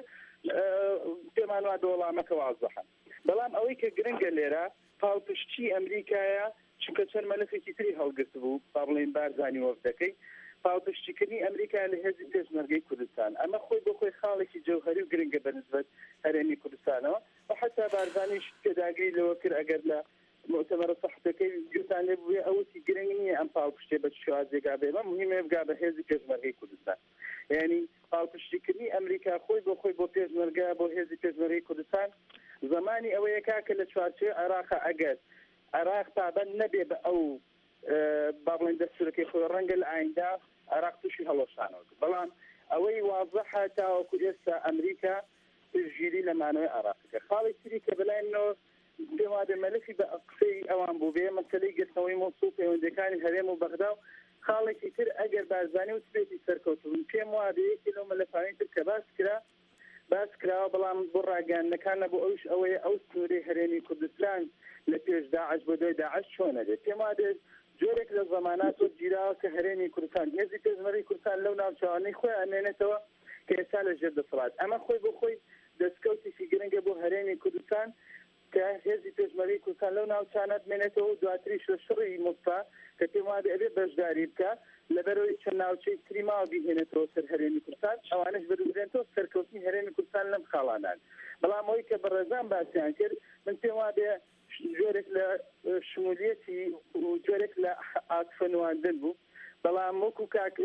تمان وعد والله ما كواضحا بلام أويك جرينجا ليرا فاو تشتي أمريكا شو كسر ملف كتير هالقصبو قبلين بارزاني وفدكي فاو تشتكني أمريكا لهذه تجمع كردستان أما خوي بخوي خالك جوهري وجرينجا بالنسبة هرمي كردستان وحتى بارزاني شتداقي لو كر أجر لا مؤتمر صحتك جوتان لبوي أوتي جرينجني أم فاو تشتي بتشوازي قابل ما مهم يبقى بهذه تجمع كردستان يعني فاو تشتكني أمريكا خوي بخوي بتجمع قابل هذه تجمع كردستان زماني أويا كاكل شوارشي عراق أجر عراق طبعا نبي أو بابلين دستورك خوي رنجل عيندا عراق تشي هلوشانو بلان أوي واضحة تاو كريسة أمريكا تجيري لمعنوي عراق خالي تريك بلا إنه بهذا ملفي بأقصي أوان بوبيه مثلي قلت نوي موصوفي وندكاني هريم وبغداد خالي كتير أجر بارزاني وتبيتي سركوتون في موادي كيلو ملفاني تركة باس كرا بلان براجان نكان أبو أوش أوي أوس نوري هريني كردستان لبيش داعش بدوي داعش شونه ده في موادي جورك للزمانات والجيرة كهريني كردستان هذي تزمري كردستان لو نامشاني خوي أننا توا كيسال جد صلاة أما خوي بخوي دسكوتي في جرنجة بو هريني كردستان كهذي تزمري كردستان لو نامشانات منته دواتريش الشري مصطفى كتير هذا أبي بجداري بكا لبروي شناو شيء كريما بيهنا توسر هريني كردستان أو أنا جبرو بدين توسر كوتي هريني كردستان لم خالانان بلا موي كبرزان باسيان كر من توا هذا جۆرێک لە شمولیەتی و جۆرێک لە ئاتفەنواندن بوو بەڵام وەکو کاک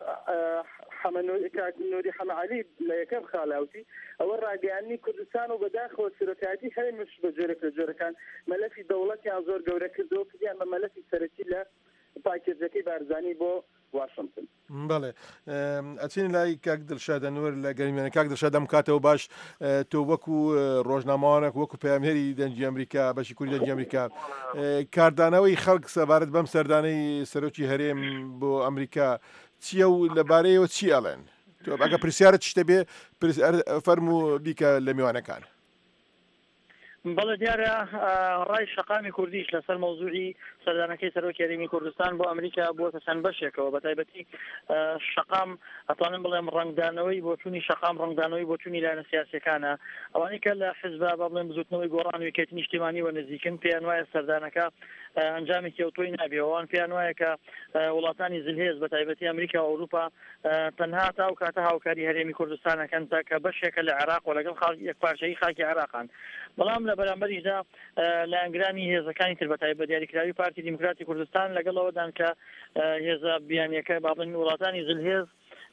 نووری حەمەعەلی لە یەکەم خاڵاوتی ئەوە ڕاگەیاندنی کوردستان و بەداخەوە سەرۆکاتی هەرێمش بە جۆرێک لە جۆرەکان مەلەفی دەوڵەتیان زۆر گەورە کردەوە کردیان بە مەلەفی سەرەکی لە پاکردەکەی بارزانی بۆ واشنگتن. بەڵێ ئەچین لای کاک دڵشاد ئەنوەر لە گەرمیانە. کاک دڵشاد ئەم کاتەوە باش تۆ وەکو ڕۆژنامەوانێک وەکو پەیامهێری دەنگی ئەمریکا بەشی کوردی دەنگی ئەمریکا کاردانەوەی خەڵک سەبارەت بەم سەردانەی سەرۆکی هەرێم بۆ ئەمریکا چییە و لەبارەیەوە چی ئەڵێن؟ تۆ ئەگە پرسیارت شتە بێ فەرموو بیکە لە میوانەکان. بەڵێ دیارە ڕای شەقامی کوردیش لەسەر مەوزوعی سەردانەکەی سەرۆکی هەرێمی کوردستان بۆ ئەمریکا بۆتە چەند بەشێکەوە بە تایبەتی شەقام ئەتوانم بڵێم ڕنگدانەوەی بۆچوونی شەقام ڕنگدانەوەی بۆچوونی لایەنە سیاسیەکانە ئەوانەی کە لە حیزب با بڵێم بزوتنەوەی گۆڕان و یەکێتی نیشتیمانی و نزیکن پێیان وایە سەردانەکە ئەنجامی کەوتۆی نابێ ئەوان پێیان وایە کە وڵاتانی زلهێز بە تایبەتی ئەمریکا و ئەوروپا تەنها تا و کاتە هاوکاری هەرێمی کوردستانەکەن تا کە بەشێکە لە عێراق و لەگەڵ یەکپارچەیی خاکی عێراقان بەڵام لە بەرامبەریشدا لە ئەنگرانی هێزەکانی تر بە تایبەت دیاریکراوی پارتی دیموکراتی کوردستان لەگەڵەوەدان کە هێزە بیانیەکە با بڵێن وڵاتانی زلهێز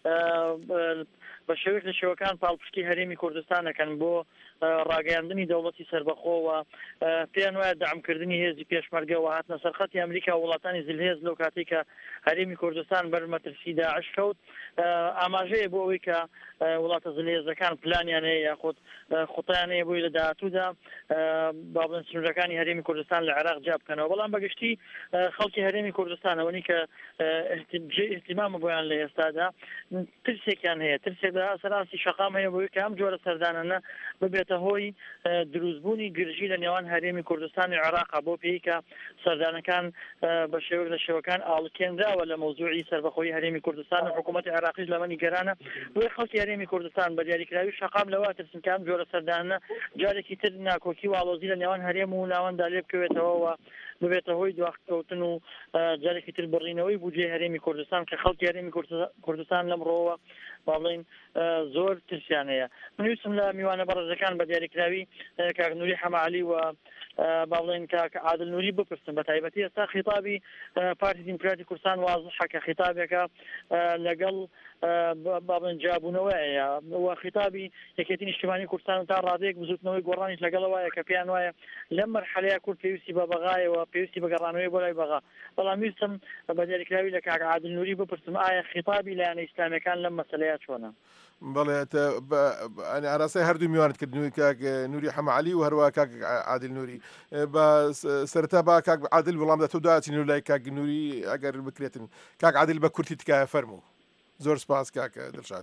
بە شێوەیەک لە شێوەکان پاڵپشتی هەرێمی کوردستانەکەن بۆ ڕاگەیاندنی دەوڵەتی سربەخۆوە پێیان وایە دەعمکردنی هێزی پێشمەرگە و هاتنە سەرخەتی ئەمریکا و وڵاتانی زلهێز لەو کاتێک کە هەرێمی کوردستان بەر مەترسی داعش کەوت ئاماژەیە بۆ ئەوەی کە وڵاتە زلهێزەکان پلانیان هەیە یاخود خوتیان هەیە بۆی لە داهاتوودا با بڵێن سنوورەکانی هەرێمی کوردستان لە عێراق جا بکەنەوە بەڵام بەگشتی خەڵکی هەرێمی کوردستان ئەوەی کە ئیهتیمامە بۆیان لە ئێستادا ترسێکیان هەیە ترسێک لە سەراسی شەقام هەیە بۆی کە ئەم جۆرە سەردانانە ببێتە هۆی دروستبوونی گرژی لە نێوان هەرێمی کوردستانی عێراق بۆ پێی کە سەردانەکان بە شێوەیەک لە شێوەکان ئاڵکێنراوە لە مەوزوعی سەربەخۆیی هەرێمی کوردستان و حکوومەتی عێراقیش لەمەنی گەرانە بۆی خەڵکی هەرێمی کوردستان بە دیاریکراوی شەقام لەوە ترسن کە ئەم جۆرە سەردانە جارێکی تر ناکۆکی و ئاڵۆزی لە نێوان هەرێم و ناوەندا لێ بکەوێتەوە و ببێتە هۆی دواخکەوتن و جارێکی تر بڕینەوەی بودجێ هەرێمی کوردستان کە خەڵکی هەرێمی کوردستان لەمڕۆوە با بڵێن زۆر ترسیان هەیە. من ویستم لە میوانە بەڕێزەکان بە دیاریکراوی کاک نووری حەمەعەلی و با بڵێن کاک عادل نووری بپرسن بە تایبەتی ئێستا خیتابی پارتی دیموکراتی کوردستان وازحە کە خیتابێکە لەگەڵ با بڵێن جابوونەوەیە و خیتابی یەکێتی نیشتیمانی کوردستان تا ڕادەیەک بزوتنەوەی گۆڕانیش لەگەڵەوەیە کە پێیان وایە لەم مەرحەلەیە کورد پێویستی بە بەغایەوە پێویستی بە گەڕانەوەی بۆ لای بەغا بەڵام ویستم بە دیاریکراوی لە کاک عادل نووری بپرسم ئایا خیتابی لایەنە ئیسلامیەکان لەم مەسەلەیە چۆنە؟ بەڵێ ئاراستای هەردوو میوانت کردنەوەی کاک نووری حەمەعەلی و هەروە کاک عادل نووری بە سەرەتا با کاک عادل وەڵام دەتۆ داچین و لای کاک نووری ئەگەر بکرێتن کاک عادل بە کورتی تکایە فەرموو. زۆر سپاس کاک دڵشاد.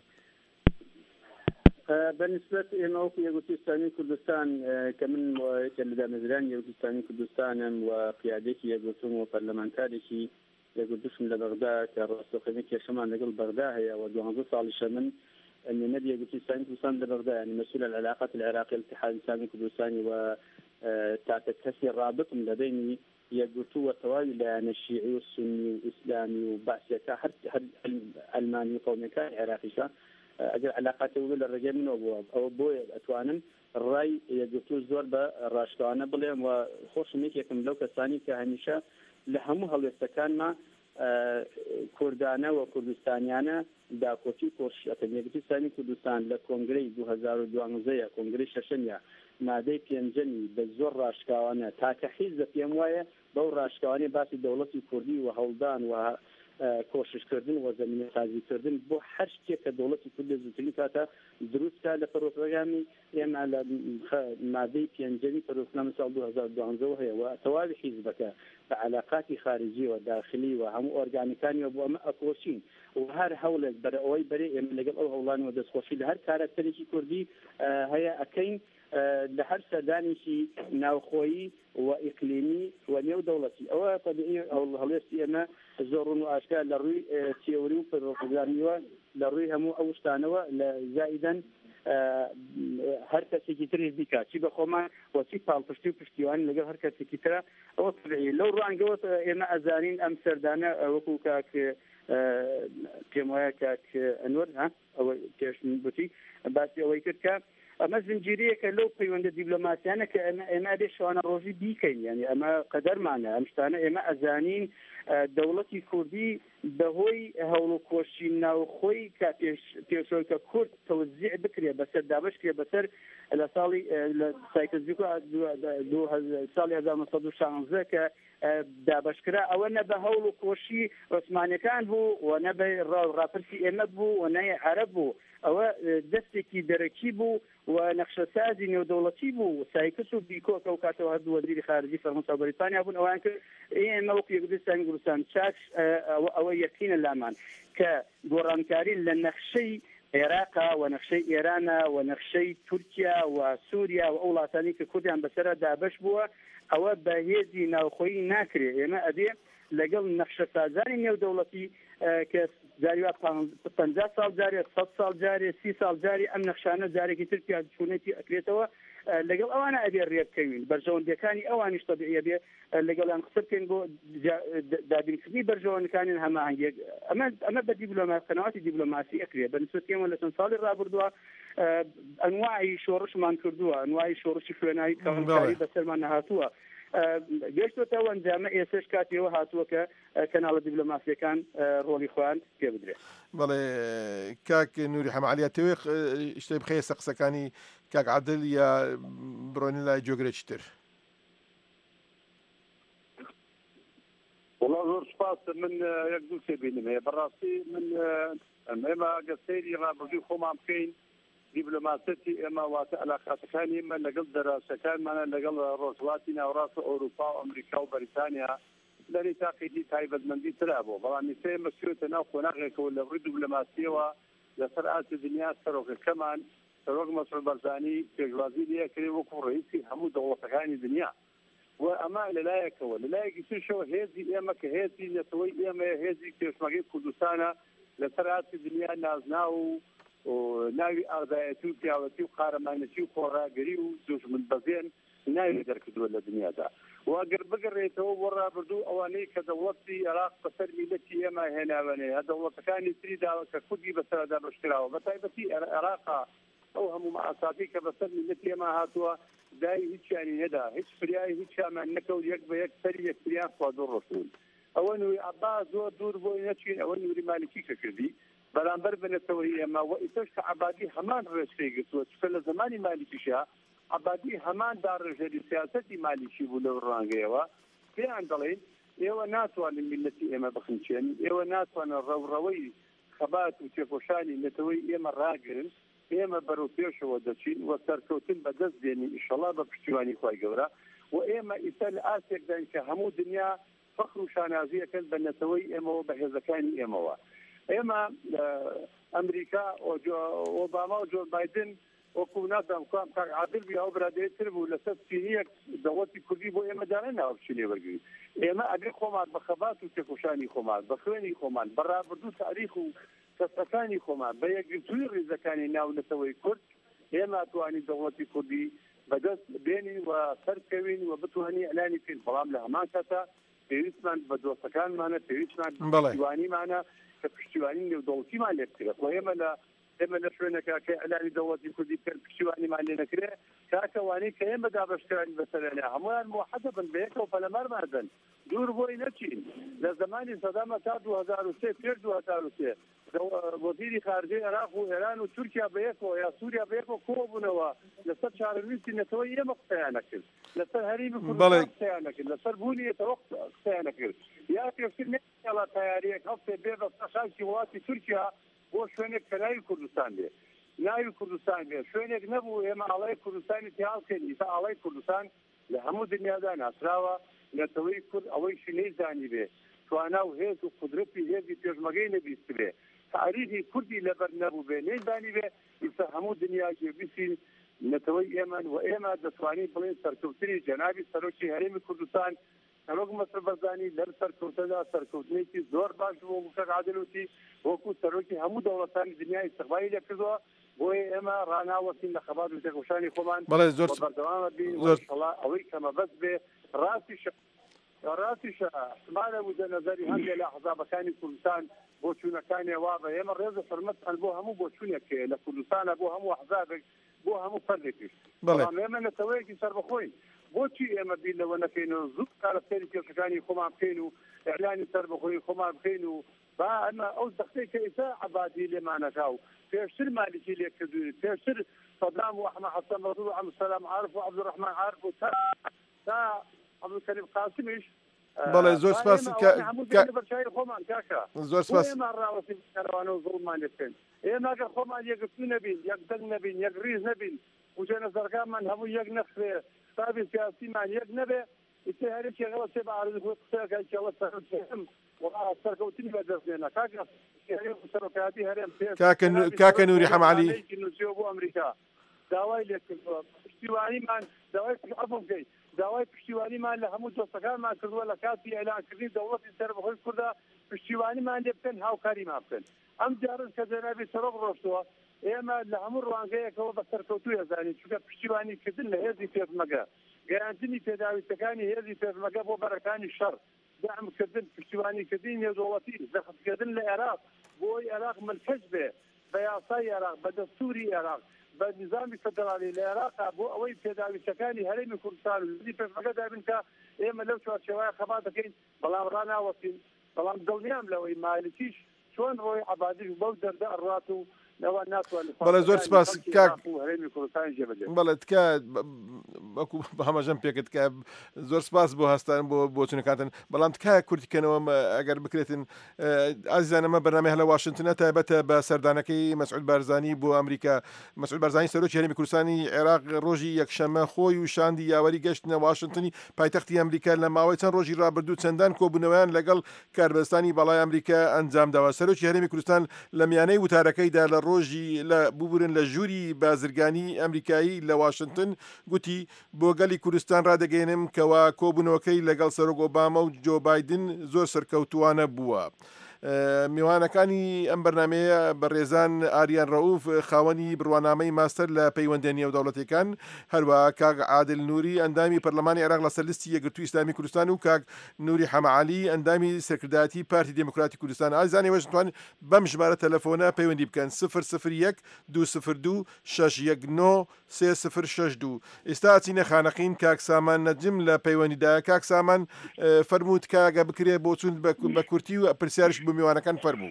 بەنسبەت ئێمە وەکو یەکگرتووی کوردستان کە من لە دامەزرانی یەکگرتووی کوردستانم و پیادێکی یەکگرتووم و پەرلەمانتارێکی یەکگرتووشم لە بەغدا کە ڕاستەوخەیەکی کێشەمان لەگەڵ بەغدا هەیە و 12 ساڵیشە من نمد یەکگرتووی کوردستان لە بەغدا يعني مسؤول العلاقات العراقية الاتحاد الإسلامي الكردستاني و تحت كسر رابطهم لديني يقولوا وتواي لأن الشيعي والسني والإسلامي وبعثك حتى ألماني قومي كان عراقي أجل علاقاته ولا الرجال من أو بوي أتوانم الرأي يقولوا زور براشتوانا بلهم وخوش ميك يكمل لو كساني كهنيشة لهمو هل يستكان مع كردانة وكردستانيانا داكوتي كورش أتنيجتي سامي كردستان لكونغري 2012 كونغري ششنيا مادەی پێنجەمی بە زۆر ڕاشکاوانە تاکە حیزب پێم وایە بەو ڕاشکاوانەی باسی دەوڵەتی کوردی و هەوڵدان و کۆششکردن و زمینە سازیکردن بۆ هەر شتێک کە دەوڵەتی کورد لە زووترین کاتە دروستکە لە پرۆگرامی ئێمە لە مادەی پێنجەمی پرۆگرامی ساڵ 2012 هەیە و تەواوی حیزبەکە بە علاقاتی خارجی و داخلی و هەموو ئۆرگانیکانی بۆ ئەمە ئەکۆچین و هەر هەوڵێک بەرە ئەوەی بەرێ ئێمە لەگەڵ ئەو هەوڵانی و دەستخۆشی لە هەر کارکتەرێکی کوردی هەیە ئەکەین لە هەر سەردانێکی ناوخۆیی و ئیقلیمی و نێو دەوڵەتی ئەوە طبیعی هەڵوێستی ئێمە زۆر ڕوون و ئاشکرا لە ڕووی تیۆری و پرۆگرامیوە لە ڕووی هەموو ئەو شتانەوە لە زائیدەن هەر کەسێکی تری بیکات چی بە خۆمان وەچی پاڵپشتی و پشتیوانی لەگەڵ هەر کەسێکی ترە ئەوە طبیعی لەو ڕوانگەوە ئێمە ئەزانین ئەم سەردانە وەکو کاک پێم وایە کاک ئەنوەر ئەوە پێشن گوتی باسی ئەوەی کرد کە ئەمە زنجیرەیەکە لەو پەیوەندە دیبلۆماسیانە کە ئێمە بێ شوانە ڕۆژی بیکەین یعنی ئەمە قەدەرمانە ئەم شتانە ئێمە ئەزانین دەوڵەتی کوردی بەهۆی هەوڵ و کۆشی ناوخۆی کە پێشۆکە کورد تەوزیع بکرێ بەسەر دابشکرێ بەسەر لە ساڵی ساڵی 1916 کە دابشکرا ئەوە نە بە هەوڵ و کۆشی عوسمانیەکان بوو و نە بە ڕاپرسی ئێمە بوو و نە عەرەب بوو ئەوە دەستێکی دەرەکی بوو و نەخشەسازی نێودەوڵەتی بوو سایکس و بیکۆکە و کاتەوە هەردوو وەزیری خارجی فەرمانسا و بەریتانیا بوون ئەوان کرد ئێمە وەکو یەکگرتوستانی کوردستان چاک ئەوە یەقینە لامان کە گۆڕانکاری لە نەخشەی عێراقا و نەخشەی ئێرانە و نەخشەی تورکیا و سووریا و ئەو وڵاتانی کە کوردیان بەسەرە دابش بووە ئەوە بەهێزی ناوخۆیی ناکرێت ئێمە ئەبێ لەگەڵ نەخشەسازانی نێودەوڵەتی کە جاریوا 50 ساڵ جارێ 100 ساڵ جارێ 30 ساڵ جاری ئەم نەخشانە جارێکی تر پیادەچوونەتی ئەکرێتەوە لەگەڵ ئەوانە ئەبێ ڕێبکەوین بەرژەوەندەکانی ئەوانیش تەبیعیە بێ لەگەڵیان قسە بکەین بۆ دابینکردنی بەرژەوەندەکانی هەماهەنگێک ئەمە بە قەنەواتی دیبلۆماسی ئەکرێت بەنسبەت ئێمە لە چەند ساڵی ڕابردووە ئەنواعی شۆڕشمان کردووە ئەنواعی شۆڕشی خوێناوی کاوەکاری بەسەرمان نەهاتووە گەشتۆتەوە ئەنجامە ئێسش کاتیەوە هاتووە کە کەناڵە دیبلۆماسیەکان ڕۆڵی خۆیان پێ بدرێت. بەڵێ کاک نووری حەمعەلیاتەوەی شتێ بخەیە سەقسەکانی کاک عادل یا بڕۆنی لای جۆگرێکی تر. والله زۆر سپاس من یەک دوو سێبینم هەیە بەڕاستی من ئێمە گەستەیری ڕابردووی خۆمان بکەین دیبلۆماسەتی ئێمە واتە علاقاتەکانی ئێمە لەگەڵ دەراسەکانمانە لەگەڵ ڕۆژهەڵاتی ناوەڕاست ئەوروپا و ئەمریکا و بەریتانیا لەنی تاقیدی تایبەتمەندی ترا بوو بەڵام میسە ئێمە سوێتە ناو خۆناغێکەوە لە ڕووی دیبلۆماسیەوە لەسەر ئاسی دنیا سەرۆکەکەمان سەرۆک مەسعود بەرزانی پێشوازی لێ کرێ وەکو ڕئیسی هەموو دەوڵەتەکانی دنیا و ئەمە لەلایەکەوە لەلایەکی ترشەوە هێزی ئێمە کە هێزی نەتەوەی ئێمە هێزی پێشمەرگەی کوردستانە لەسەر ئاسی دنیا نازنا و ناوی ئازایەتی و پیاوەتی و قارەمانەتی و خۆڕاگەری و دوژمن بەزێن ناوی دەرکردووە لە دنیادا واگەر بگەڕێتەوە بۆ ڕابردوو ئەوانەی کە دەوڵەتی عێراق بەسەر میلەتی ئێمە هێناوەنەیە دەوڵەتەکانی تریدا کە کوردی بەسەردا بەشکراوە بەتایبەتی عێراقا ئەو هەموو مەعاساتی کە بەسەر میلەتی ئێمە هاتووە دای هیچیانی هێدا هیچ فریای هیچیامان نەکەوت یەک بە یەک سەری یەکتریان خواردۆ ڕۆشتون ئەوە نووری عەباس زۆر دوور بۆی نەچین ئەوە نووری مالکی کە کردی بەرامبەر بنەتەوەی ئێمە و ئیتۆش کە عەبادی هەمان ڕێژەی گرتووە چکە لە زمانی مالیکیشە عەبادی هەمان داڕێژەری سیاسەتی مالیکی بوو لەو ڕوانگەیەوە پێیان دەڵێن ئێوە ناتوانن میلەتی ئێمە بخنچێن ئێوە ناتوانن ڕەوڕەوەی خەبات و تێکۆشانی نەتەوەی ئێمە ڕاگرن ئێمە بەرەو پێشەوە دەچین و سەرکەوتن بەدەست دێنین ئیشەڵا بە پشتیوانی خوای گەورە و ئێمە ئیسا لە ئاسێکدان کە هەموو دنیا فەخر و شانازیەکەن بە نەتەوەی ئێمەوە بە هێزەکانی ئێمەوە ئێمە ئەمریکا ئۆباما و جۆ بایدن وەکو نازانم کام کاک عادل بیا ئەو برادەیەتر بوو لەسەر چینیەک دەوڵەتی کوردی بۆ ئێمە دانە ناوچینێ وەرگری ئێمە ئەبێ خۆمان بە خەبات و تێکۆشانی خۆمان بە خوێنی خۆمان بە ڕابردوو تاریخ و کەسەکانی خۆمان بە یەکگرتووی ڕێزەکانی ناونەتەوەی کورد ئێمە توانی دەوڵەتی کوردی بەدەست بێنین و سەرکەوین و بتوانین ئەلانی بکەین بەڵام لە هەمان کاتە پێویستمان بە دۆستەکانمانە پێویستمان پشتیوانیمانە کە پشتیوانی نێودەوڵەتیمان لێ بکرێت و ئێمە لە شوێنەکە کە ئەلانی دەوڵەتی کوردی کرد پشتیوانیمان لێ نەکرێ کاکەوانەی کە ئێمە دابەشکرانی بەسەرێنە هەمویان موحەدە بن بە یەکەوە پەلەمارمان بن دوور بۆی نەچین لە زمانی سەدامە تا 2003 پێش 2003 وەزیری خارجەی عێراق و ئێران و تورکیا بە یەکەوە یا سووریا بە یەکەوە کۆبوونەوە لەسەر چارەنووسی نەتەوەی ئێمە قسەیان نەکرد لەسەر هەریمی کوردستان قسەیان نەکرد لەسەر بوونیەتەوە قسەیان نەکرد یا پێشتر نێڵە تەیاریەک هەفتێ بێ بە خاکی وڵاتی تورکیا بۆ شوێنێک کە ناوی کوردستان بێ ناوی کوردستان بێ شوێنێک نەبوو ئێمە ئاڵای کوردستانی تیاڵکەین ئیسا ئاڵای کوردستان لە هەموو دنیادا ناسراوە نەتەوەی کورد ئەوەیشی نەیزانی بێ توانا و هێز و قودرەتی هێزی پێشمەرگەی نەبیست بێ تاریخی کوردی لەبەر نەبوو بێ نەیزانی بێ ئیسا هەموو دنیا گوێبیسین نەتەوەی ئێمە و ئێمە دەتوانین بڵێن سەرکەوتنی جەنابی سەرۆکی هەرێمی کوردستان سەرۆک مەسعود بەرزانی لەم سەرکەوتنەدا سەرکەوتنێکی زۆر باش بوو وەکو عادلوتی وەکو سەرۆکی هەموو دەوڵەتانی دنیای استیقبالی لێ کردووە بۆیە ئێمە ڕاناوەستین لە خەبات و تێکۆشانی خۆمان بەردەوامە بین ئینشەڵا ئەوەی کەمە بەس بێ ڕاستیشە احتمالە بوو دەنەزەری هەندێک لە حەزابەکانی کوردستان بۆ چوونەکانی وا بە ئێمە ڕێزە فەرمەتان بۆ هەموو بۆ چوونێک لە کوردستانە بۆ هەموو حەزابێک بۆ هەموو فەردێکیش ئێمە نەتەوەیەکی سەربەخۆین بۆچی ئێمە بیر لەوە نەکەینەوە زوو کارەسەری کێشەکانی خۆمان بکەین و ئەعلانی سەربەخۆی خۆمان بکەین و با ئەمە ئەو دەختەی کە ئێستا عەبادی لێمانەکا و پێشتر مالکی لێ کردووی پێشتر صدام و ئەحمەد حەسەن ڕەسوول و عەبدولسەلام عارف و عەبدوڕەحمان عارف و تا عەبدولکەریم قاسمیش بەڵێ زۆر سپاس خۆمان کاکە زۆر سپاس ئێمە ڕاوەسی کاروانە و زوڵمان لێ بکەین ئێمە ئەگەر خۆمان یەکگرتو نەبین یەک دەنگ نەبین یەک ریز نەبین وجێنەزەرگامان هەموو یەک نەخرێ ستاوی سیاسیمان یەک نەبێ ئیتر هەرێکی غەڵە سێ بە عارض خۆی قسەکە کێڵە سەرم سەرکەوتنی بەدەستێنە کاکە سەرۆکاتی هەرێم کاکە نوری حەمعەلی نووسیەوە بۆ ئەمریکا داوای لێ کردووە پشتیوانیمان داوای عەفو بکەین داوای پشتیوانیمان لە هەموو دۆستەکانمان کردووە لە کاتی ئێلانکردنی دەوڵەتی سەربەخۆی کوردە پشتیوانیمان لێ بکەن هاوکاریمان بکەن ئەم جارن کە جەنابی سەرۆک ڕۆشتووە ئێمە لە هەموو ڕوانگەیەکەوە بە سەرکەوتوو هێزانین چونکە پشتیوانیکردن لە هێزی پێشمەگە گەیاندنی پێداویستەکانی هێزی پێشمەگە بۆ بەرەکانی شەڕ دامکردن پشتیوانیکردنی نێودەوڵەتی دەخستکردن لە عێراق بۆی عێراق ملکەج بێ بە یاسای عێراق بە دەستوری عێراق بە نظامی فەدرالی لە عێراقا بۆ ئەوەی پێداویستەکانی هەرێمی کوردستان و هێزی پێشمەگە دابن کە ئێمە لەو چوارچێوەیە خەبات دەکەین بەڵام ڕاناوەستین بەڵام دڵنیام لەوەی مالکیش چۆن ڕۆی عەبادیش بەو دەردە ئەڕات و بەڵێ زۆر سپاس بەڵێ تکە وەکو هەمەژەم پێکت کە زۆر سپاس بۆ هەستان بۆ چونەکاتن بەڵام تکایە کورتکەنەوە ئەگەر بکرێتن ئازیزانەمە بەنامەی هەلە واشنگتنە تایبەتە بە سەردانەکەی مەسعود بارزانی بۆ ئەمریکا مەسعود بارزانی سەرۆکی هەرێمی کوردستانی عێراق ڕۆژی یەکشەمە خۆی و شاندی یاوەری گەشتنە واشنگتنی پایتەختی ئەمریکا لە ماوەی چەند ڕۆژی ڕابردوو چەندان کۆبوونەوەیان لەگەڵ کاربەستانی باڵای ئەمریکا ئەنجامداوە سەرۆکی هەرێمی کوردستان لە میانەی وتارەکەیدا لە ڕۆژی ببورن لە ژووری بازرگانی ئەمریکایی لە واشنگتن گوتی بۆ گەلی کوردستان ڕادەگەێنم کەوا کۆبوونەوەکەی لەگەڵ سەرۆک ئۆباما و جۆ بایدن زۆر سەرکەوتووانە بووە. میوانەکانی ئەم بەرنامەیە بەڕێزان ئاریان ڕەوف خاوەنی بڕوانامەی ماستەر لە پەیوەندە نێودەوڵەتیەکان هەروە کاک عادل نوری ئەندامی پەرلەمانی عێراق لەسەر لیستی یەکگرتووی ئیسلامی کوردستان و کاک نوری حەمعەلی ئەندامی سەرکردایەتی پارتی دموکراتی کوردستان ئازانی وەشتوان بەم ژمارە تەلەفۆنە پەیوەندی بکەن 001 202 619 3062 ئێستا چینە خانەقین کاک سامان نەجم لە پەیوەندیدا کاک سامان فەرمووت کاگە بکرێ بۆ چوون بە کورتی و پرسیارش بۆ میوانەکان فەرموو.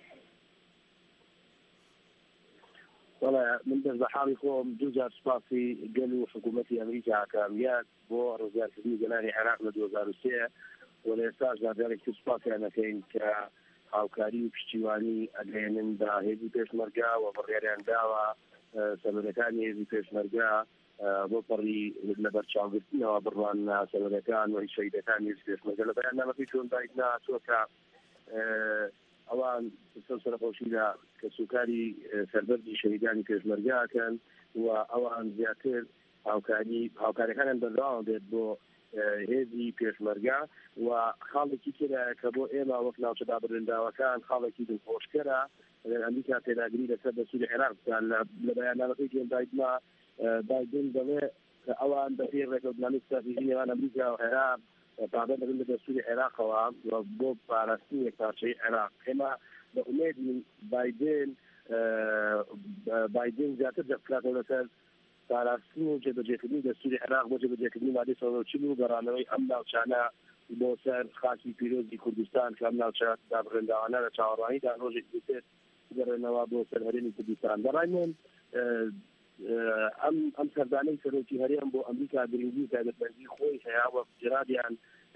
من دەست بە حاڵی خۆم دووجار سوپاسی گەل و حکوومەتی ئەمریکا کامیات بۆ ڕزگارکردنی گەلانی عێراق لە 2003 و لە ئێستاش جارێکی سوپاسیان دەکەین کە هاوکاری و پشتیوانی ئەگەێنن بە هێزی پێشمەرگا و بڕیاریان داوە سەرۆکەکانی هێزی پێشمەرگا بۆ پەڕی لە بەرچاوگرتنەوە بڕوان سەرۆکەکان و شەیدەکانی هێزی پێشمەرگا لە بەیاننامەکەی چۆن دایکنا چۆکە ئەوان سەرخۆشیدا کە سوکاری سەربەردی شەهیدانی پێشمەرگاکەن و ئەوان زیاتر هاوکاریەکانیان بەردەوام بێت بۆ هێزی پێشمەرگا و خاڵێکی ترە کە بۆ ئێمە وەک ناوچەدا بڕێنداوەکان خاڵێکی دڵخۆشکەرە ئەمریکا پێداگیری لەسەر دەسووری عێراق بکات لە بەیاننامەکەی گەل دایدما بایدن دەڵێ کە ئەوان بەپێی ڕێکەوتنامەی ستراتیژی نێوان ئەمریکا و عێراق پابند لە دەستوری عێراقەوە بۆ پاراستنی یەک پارچەی عێراق ئێمە بە ئومێدین بایدن زیاتر دەستکاتەوە لەسەر پاراستنی و جێبەجێکردنی دەستوری عێراق بۆ جێبەجێکردنی مادەی 140 و گەڕانەوەی ئەم ناوچانە بۆ سەر خاکی پیرۆزی کوردستان کە ئەم ناوچە دابڕێنداوانە لە چاوەڕوانیدا ڕۆژێک دووتر گەڕێنەوە بۆ سەر هەرێمی کوردستان بەڕای من ئەم سەردانەی سەرۆکی هەرێم بۆ ئەمریکا گرنگی تایبەتمەندی خۆی هەیە و جرادیان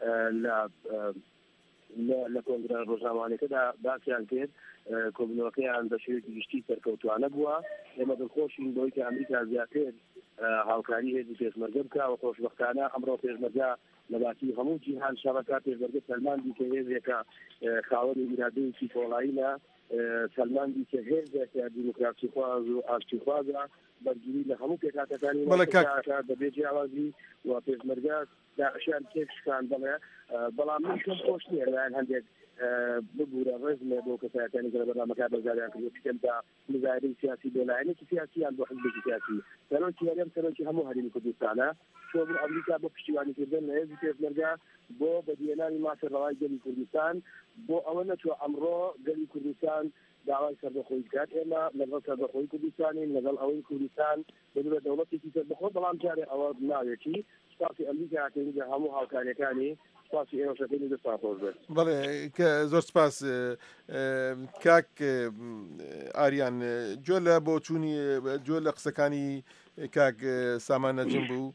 لە کۆنگرە ڕۆژنامەوانەکەدا باسییان کرد کۆبوونەوەکەیان بە شێوەیەکی گشتی سەرکەوتوانە بووە ئێمە دڵخۆشین بۆی کە ئەمریکا زیاتر هاوکاری هێزی پێشمەرگە بکە و خۆشبەختانە ئەمڕۆ پێشمەرگە لە باسی هەموو جیهان شەڕەکە پێشمەرگە سەلماندی کە هێزێکە خاوەنی ئیرادەیەکی کۆڵاییە سەلماندی کە هێزێکە دیموکراسیخواز و ئاشتیخوازە بەرگری لە هەموو پێکاتەکانی بەبێ جیاوازی و پێشمەرگە داعشیان تێکشکان بڵێ بەڵام من شۆم خۆش نییە لەلایەن هەندێک ببوورە ڕێزمێ بۆ کەسایەتانی گەرە بەرنامەکە بەزاریان کرد پێکەمدا مزایدەی سیاسی بۆ لایەنێکی سیاسییان بۆ حزبێکی سیاسی سەرۆکی هەرێم سەرۆکی هەموو هەرێمی کوردستانە چۆ بوو ئەمریکا بۆ پشتیوانیکردن لە هێزی پێشمەرگە بۆ بەدیێنانی ماسەڕەوای گەلی کوردستان بۆ ئەوە نەچوە ئەمڕۆ گەلی کوردستان داوای سەربەخۆیی کرد ئێمە لەگەڵ سەربەخۆیی کوردستانی لەگەڵ ئەوەی کوردستان بەدوێت دەوڵەتێکی سەربەخۆ بەڵام جارێ ئەوە ناوێتی سپاسی ئەمریکا هاتێنی هەموو هاوکاریەکانی سپاسی ئێوەشەکەی دەستاپۆش بێت. بەڵێ زۆر سپاس کاک ئاریان جۆ لە بۆ چوونی جۆ لە قسەکانی کاک سامان نەجم بوو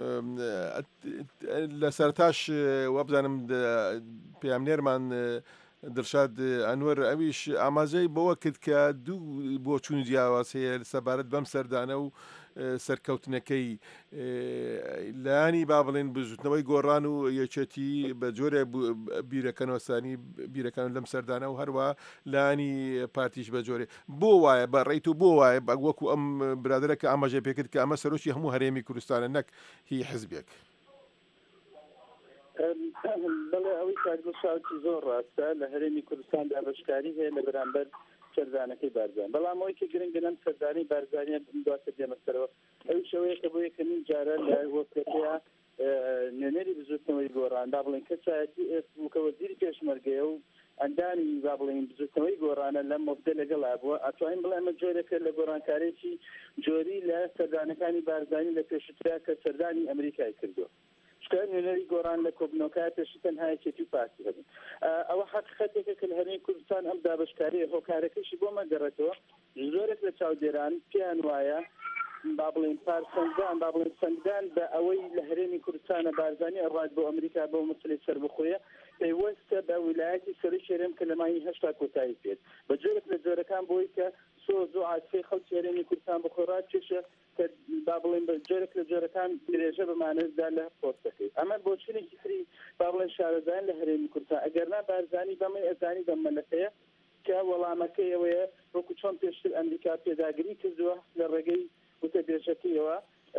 لە سەرتاش وەبزانم پێامنێرمان دڵشاد ئەنوەر ئەویش ئاماژەی بەوە کرد کە دوو بۆ چوونی جیاواز هەیە سەبارەت بەم سەردانە و سەرکەوتنەکەی لایانی با بڵێن بزوتنەوەی گۆڕان و یەکێتی بە جۆرە بیرەکەنەوەسانی بیرەکان لەم سەردانە و هەروە لایانی پارتیش بە جۆرێ بۆ وایە بە ڕێیت و بۆ وایە وەکو ئەم برادرە کە ئاماژە پێکرد کە ئەمە سەرۆکی هەموو هەرێمی کوردستانە نەک هی حزبێک. بەڵێ ئەوەی کارگەشتی زۆر ڕاستە لە هەرێمی کوردستان دابشکاری هەیە لە بەرامبەر سەردانەکەی بارزان بەڵام ئەوەی کە گرنگە لەم سەردانەی بارزانیە دواتر دێمەسەرەوە ئەوی شەوەیە کە بۆ یەکەمین جارە لە وەکتەیە نوێنەری بزوتنەوەی گۆڕان با بڵێن کەسایەتی ئێسبووکە وەزیری پێشمەرگەیە و ئەندانی با بڵێن بزوتنەوەی گۆڕانە لەم مۆفدە لەگەڵا بووە ئەتوانین بڵێ ئەمە جۆرێکە لە گۆڕانکارێکی جۆری لە سەردانەکانی بارزانی لە پێشترا کە سەردانی ئەمریکای کردووە شتە نوێنەری گۆڕان لە کۆبنەوەکە پێشی تەنهایەتی پاسی هەبن ئەوە حقیقەتێکە کە لە هەرێمی کوردستان ئەم دابشکاری هۆکارەکەشی بۆ مەگەڕێتەوە زۆرێک لە چاودێران پێیان وایە با بڵێن پارسەنگدان با بڵێن سەنگدان بە ئەوەی لە هەرێمی کوردستانە بارزانی ئەڕات بۆ ئەمریکا بۆ مەسلەی سەربەخۆیە پەیوەستە بە ویلایەتی سەرەی شێرێم کە لە مانگی هەشتا کۆتایی پێت بە جۆرێک لە جۆرەکان بۆی کە سۆز و عاتفەی خەڵکی هەرێمی کوردستان بخۆڕات چێشە کە با بڵێن بە جۆرێک لە جۆرەکان درێژە بەمانەدا لە پۆستەکەی ئەمە بۆ چنێکی تری با بڵێن شارەزان لە هەرێمی کوردستان ئەگەرنا بارزانی بەمەی ئەزانی بەم مەلەکەیە کە وەڵامەکەی ئەوەیە وەکو چۆن پێشتر ئەمریکا پێداگیری کردووە لە ڕێگەی وتەبێژەکەیەوە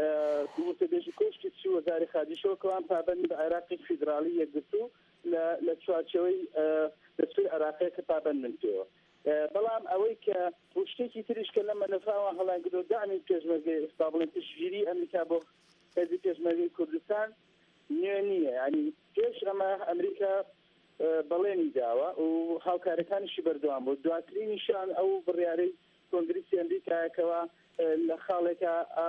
وتەبێژی کۆشتی چی وەزاری خارجیشەوە کەوان پابەند بە عێراقی فیدراڵی یەکگرتو لە چوارچەوەی دەستوری عێراقیە کە پابەندن پێوە بەڵام ئەوەی کە شتێکی تریش کە لە مەلەفاوان هەڵانگرەوە دامی پێشمەرگەی با بڵێن پشتگیری ئەمریکا بۆ هێزی پێشمەرگەی کوردستان نوێ نییە ینی پێش ئەمە ئەمریکا بەڵێنی داوە و هاوکارەکانیشی بەردەوام بوو دواترینیشان ئەو بڕیارەی کۆنگریسی ئەمریکایەکەوە لە خاڵێکە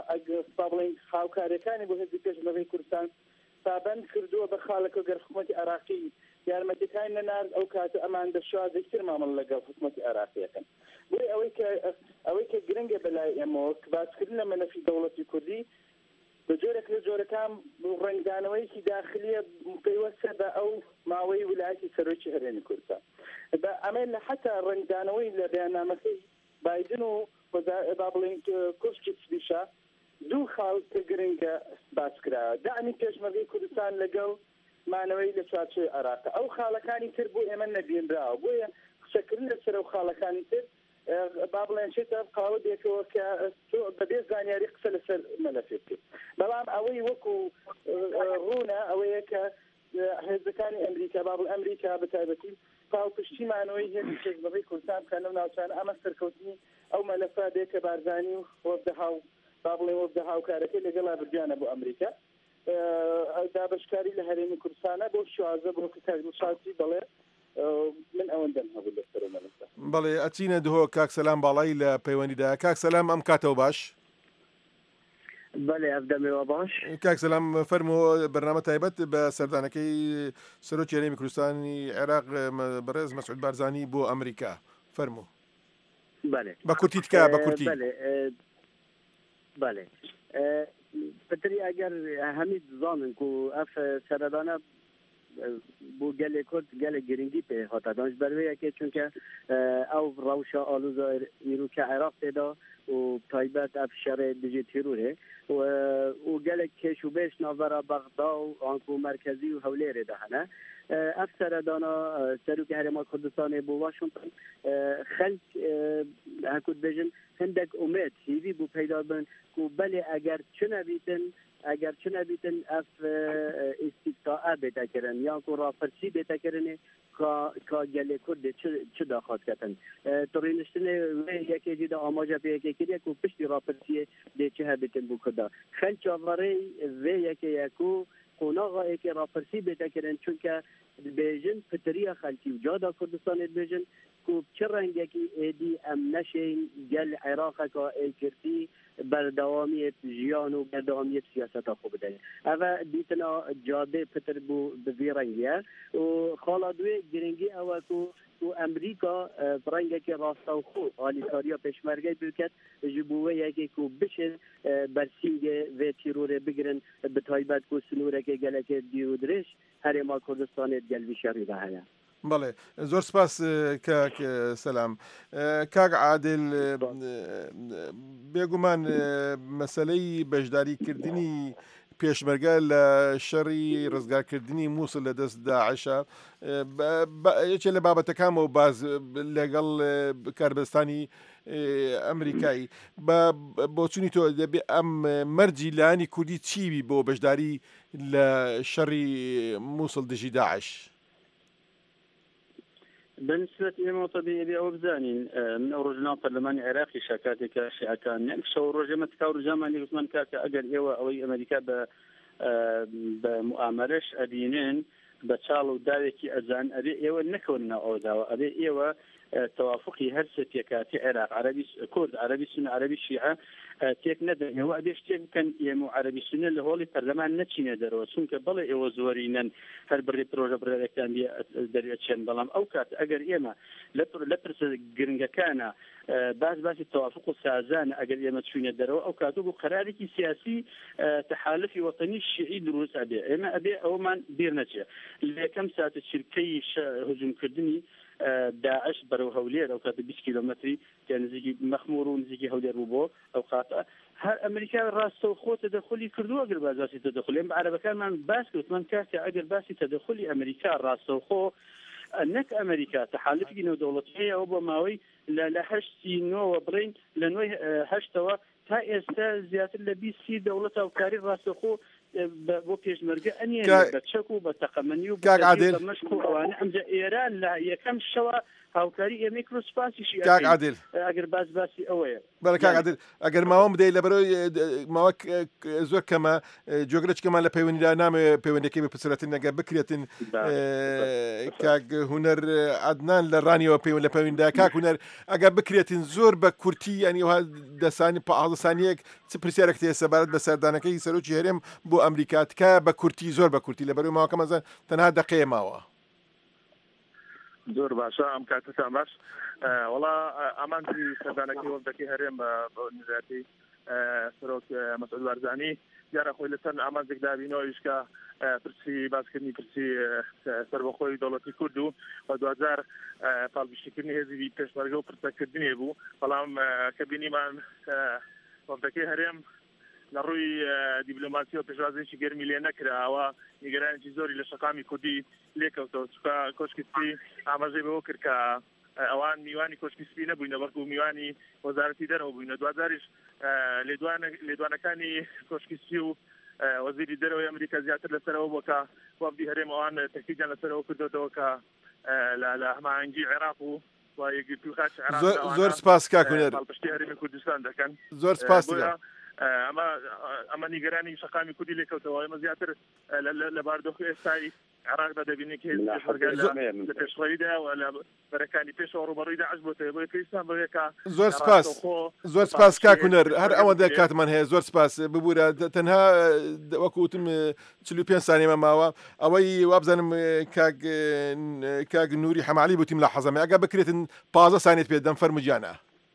با بڵێن هاوکارەکانی بۆ هێزی پێشمەرگەی کوردستان پابەند کردووە بە خاڵێکە گەر حکوومەتی عێراقی یارمەتیەکان نەنارد ئەو کاتە ئەمان دەشوازێکتر مامەڵ لەگەڵ حکوومەتی عێراقیەکەن بۆی ئەوەی کە گرنگە بەلای ئێمەوە کە باسکردن لە مەلەفی دەوڵەتی کوردی بە جۆرێک لە جۆرەکان ڕنگدانەوەیکی داخلیە پەیوەستە بە ئەو ماوەی ویلایەتی سەرۆکی هەرێمی کوردستان بە ئەمە لە حتا ڕنگدانەوەی لە بەیاننامەکەی بایدن و با بڵێن کۆشتی سپیشە دوو خاڵ کە گرنگە باسکراوە دامی پێشمەرگەی کوردستان لەگەڵ مانەوەی لە چوارچێوەی عێراق ئەو خاڵەکانی تر بۆ ئێمە نەبینراوە بۆیە قسەکردن لەسەر ئەو خاڵەکانی تر با بڵێن چێتە قاوە دێکەوە کە بەبێ زانیاری قسە لەسەر مەلەفێت کرد بەڵام ئەوەی وەکو ڕوونە ئەوەیە کە هێزەکانی ئەمریکا با بڵێن ئەمریکا بەتایبەتی پاوپشتیمانەوەی هێزی پێشمەرگەی کوردستان بکەن لەو ناوچانە ئەمە سەرکەوتنی ئەو مەلەفا دێ کە بارزانی و وەفدە هاو با بڵێن وەفدە هاوکارەکەی لەگەڵا بردیانە بۆ ئەمریکا دابشکاری لە هەرێمی کوردستانە بۆ شوازە بۆ کتابشاتی بڵێ من ئەوەندەم هەبوو لەسەر مەلەفە بەڵێ ئەچینە دهۆ کاک سەلام باڵایی لە پەیوەندیدا کاک سەلام ئەم کاتەوە باش بەڵێ ئەفدەمەوە باش کاک سەلام فەرمووە بەرنامە تایبەت بە سەردانەکەی سەرۆکی هەرێمی کوردستانی عێراق بەڕێز مەسعود بارزانی بۆ ئەمریکا فەرموو بە کورتی تکا بە کورتی بەڵێ پتری ئەگەر هەمی دزانن و ئەف سەردانە بۆ gelê Kurd gelê giringî pê hata danî ber wê yekê çunke ew rewşa alûza îrûka Iraqê da û taybet ev şerê dijî tîrûrê û gelek kêş û bêş navbera Bexda û Anku merkezî û Hewlêrê de hene ev seredana Serokê Herêma Kurdistanê bû Washington xelk heku dibêjin hindek umêd hîvî bû peyda bin ku belê eger çi nebîtin ev îstîfaa bêtekirin yan ku rapirsî bêtekirinê ka gelê Kurdê çi daxwazketin rêniştinê wê yekê jî de amaca pê yekê kiriye ku piştî rapirsiyê dê çi hebîtin bû Kurda xelk çavarê vê yekê ye ku qonağa yekê rapirsî bêtekirin çunke دبیجن پتریا خلکی و جادا کردستان دبیجن کو چه رنگی ایدی ام نشین گل عراق کا ایکرتی بردوامیت جیان و بردوامیت سیاست خوب ده. اما دیتنا جاده پتر بو به رنگیه و خالدوی گرینگی اول کو امریکا برنگه که راستا و خو آلیساریا پشمرگه بکت جبوه یکی کو بشن برسینگ و تیروره بگرن به تایبت کو سنوره که گله که دیودرش هر ما کردستان گلوی شری ده هیا. بله زۆر سپاس کاک سەلام کاک عادل بێگومان مەسەلەی بەشداریکردنی پێشمەرگە لە شەڕی ڕزگارکردنی مووسڵ لە دەست داعشە یەکێ لە بابەتەکانەوە باز لەگەڵ کاربستانی ئەمریکایی بۆ چوونی تۆ دەبێ ئەم مەرجی لایانی کوردی چیبی بۆ بەشداری لە شەڕی مووسڵ دژی داعش بالنسبة إلى طبيعي أو بزانين من أورجنا برلمان عراقي شكاتك شيعكان نفس ورجمة كورجما اللي من كاك أجل إيوا أو أمريكا بمؤامرش أدينين بتشالو داوكي أزان أبي إيوا نكوننا أو داوا أبي إيوا توافقي هرسة كاتي عراق عربي كرد عربي سنة عربي شيعة تيك ندر هو أديش تيك كان يمو عربي سنة اللي هو البرلمان نتشي ندر وسنك بلا إيوا زورينا هل بري بروجا بري كان بي دريتشن بلام أو كات أجر إيما لبرس جرنجا كان باس التوافق السازان أجر إيما تشوي ندر أو كاتو قرارك سياسي تحالفي وطني الشيعي دروس أبي إيما أبي أو من دير نتشي لكم ساعة الشركي هجوم كردني داعش برو هولير أو كاتو 20 كيلومتر كان زيجي مخمور ونزيجي هولير بوبو أو قاطع هر أمريكا راس خو تدخلي كردو أجر بازاسي تدخلي بعرب كان من باسكت من كاسي أجر باسي تدخلي أمريكا راس خو نك أمريكا تحالف جنو دولتها أوباماوي لا هشتي نو وبرين لنوي هشتوا تا استاذ لبي سي دولتها وكاري راس خو بۆ پێشمەرگە ئەنیێ بەچەک و بە تەقەمەنی و مەشق و ئەوانە ئەمجا ئێران لە یەکەم شەوە هاوکاری ئێمە کرۆسپاسیشی ئەگەر باسی ئەوەیە بەڵێ کاک عادل ئەگەر ماوەم بدەیت لەبەرەوەی ماوە زۆر کەمە جۆگرەچکەمان لە پەیوەندیدا نامێ پەیوەندەکەی بپسرەتن نەگە بکرێتن کاک هونەر عەدنان لە ڕانیەوە پەیوەند لە پەیوەندیدا کاک هونەر ئەگەر بکرێتن زۆر بە کورتی ئەنی وها دەسانی پازە سانیەک چ پرسیارێک تێ سەبارەت بە سەردانەکەی سەرۆکی هەرێم بۆ ئەمریکا تکە بە کورتی زۆر بە کورتی لەبەرەوەی ماوەکە مەزان تەنها دەقەیە ماوە زۆر باشە ئەم کاتتان باش وڵا ئامانجی سەردانەکەی وەفدەکەی هەرێم بە نزاتی سەرۆک مەسعود بارزانی دیارە خۆی لەسەر ئامانجێک دابینەوەیش کە پرسی باسکردنی پرسی سەربەخۆی دەوڵەتی کورد و بە 2000 پاڵبیشتیکردنی هێزی پێشمەرگە و پرسەکردنی بوو بەڵام کە بینیمان وەفدەکەی هەرێم لە ڕووی دیبلۆماسی و پێشوازێکی گەرمی لێ نەکراوە نیگەرانێکی زۆری لە شەقامی کوردی لێکەوتەوە چکە کۆشکی سپی ئاماژەی بەوە کرد کە ئەوان میوانی کۆشکی سپی نەبووینە بەڵکو میوانی وەزارەتی دەرەوە بووینە دوازاریش لێدوانەکانی کۆشکی سپی و وەزیری دەرەوەی ئەمریکا زیاتر لەسەرەوە بووە کە وەفدی هەرێم ئەوان تەکیدیان لەسەرەوە کردوێتەوە کە لە هەماهەنگی عێراق و زۆر سپاس کاک هونەر پشتی هەرێمی کوردستان دەکەن زۆر سپاس ئەمە نیگەرانی شەقامی کوردی لێکەوتەوە ئێمە زیاتر لە باردۆخی ئێستایی عێراقدا دەبینێت کە لە پێشڕەویدا و لە بەرەکانی پێشەوە ڕوبەڕووی داعش بۆتەوە بۆیە پێویستمان بەوەیە زۆر سپاس کاک هونەر هەر ئەوەندە کاتمان هەیە زۆر سپاس ببوورە تەنها وەکوتم 45 سانیمە ماوە ئەوەی وابزانم کاک نووری حەمالی بوتیم لە حەزەمە ئەگە بکرێتن 15 سانیت پێدەم فەرمووجیانە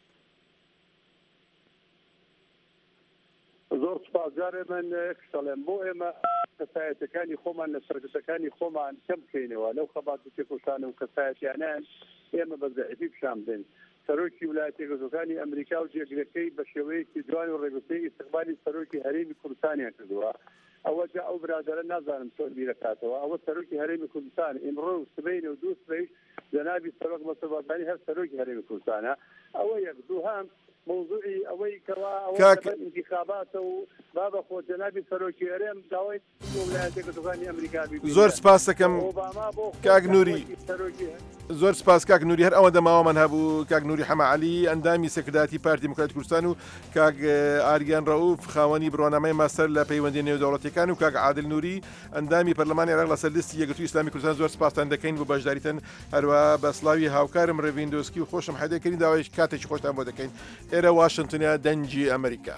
زۆر سپاسگارە من کشەڵێم بۆ ئێمە کەسایەتەکانی خۆمان لە سەرگەتەکانی خۆمان کەم بکەینەوە لەو خەبات و تێکۆشانە و کەسایەتیانیان ئێمە بە زەعیفی پیشان بدەین سەرۆکی ویلایەتە یەکگرتووەکانی ئەمریکا و جێگرەکەی بە شێوەیەکی جوان و ڕێگوتەی ئیستیقبالی سەرۆکی هەرێمی کوردستانیان کردووە ئەوە جا ئەو برادەرە نازانم چۆن بیرەکاتەوە ئەوە سەرۆکی هەرێمی کوردستان ئیمڕۆ و سبەینە و دوو سبەی جەنابی سەرۆک مەسعود بارزانی هەر سەرۆکی هەرێمی کوردستانە ئەوە یەک دووهام موضوعي أوي كوا انتخابات وبابا خو جنابي سروكي هرم داوي ولايات كتوغاني أمريكا زور سپاس دەکەم کاک نووری زۆر سپاس کاک نووری هەر ئەوەندە ماوەمان هەبوو کاک نووری حەمەعەلی ئەندامی سەکرداتی پارتی دیموکراتی کوردستان و کاک ئاریان ڕەوف خاوەنی بڕوانامەی ماستەر لە پەیوەندی نێودەوڵەتیەکان و کاک عادل نووری ئەندامی پەرلەمانی عێراق لەسەر لیستی یەکگرتووی ئیسلامی کوردستان زۆر سپاسان دەکەین بۆ بەشداریتن هەروە بە سڵاوی هاوکارم ڕێڤیندۆسکی و خۆشم حەدەکەین داوای کاتێکی خۆشتان بۆ دەکەین ئێرە واشنگتنە دەنجی ئەمریکا.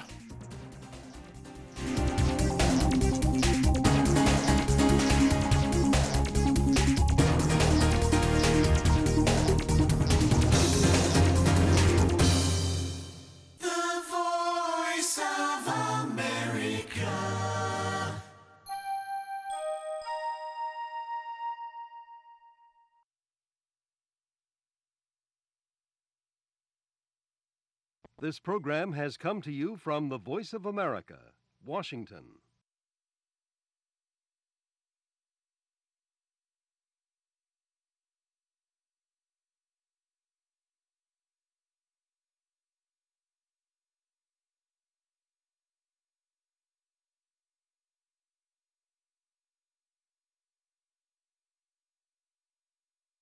This program has come to you from the Voice of America, Washington.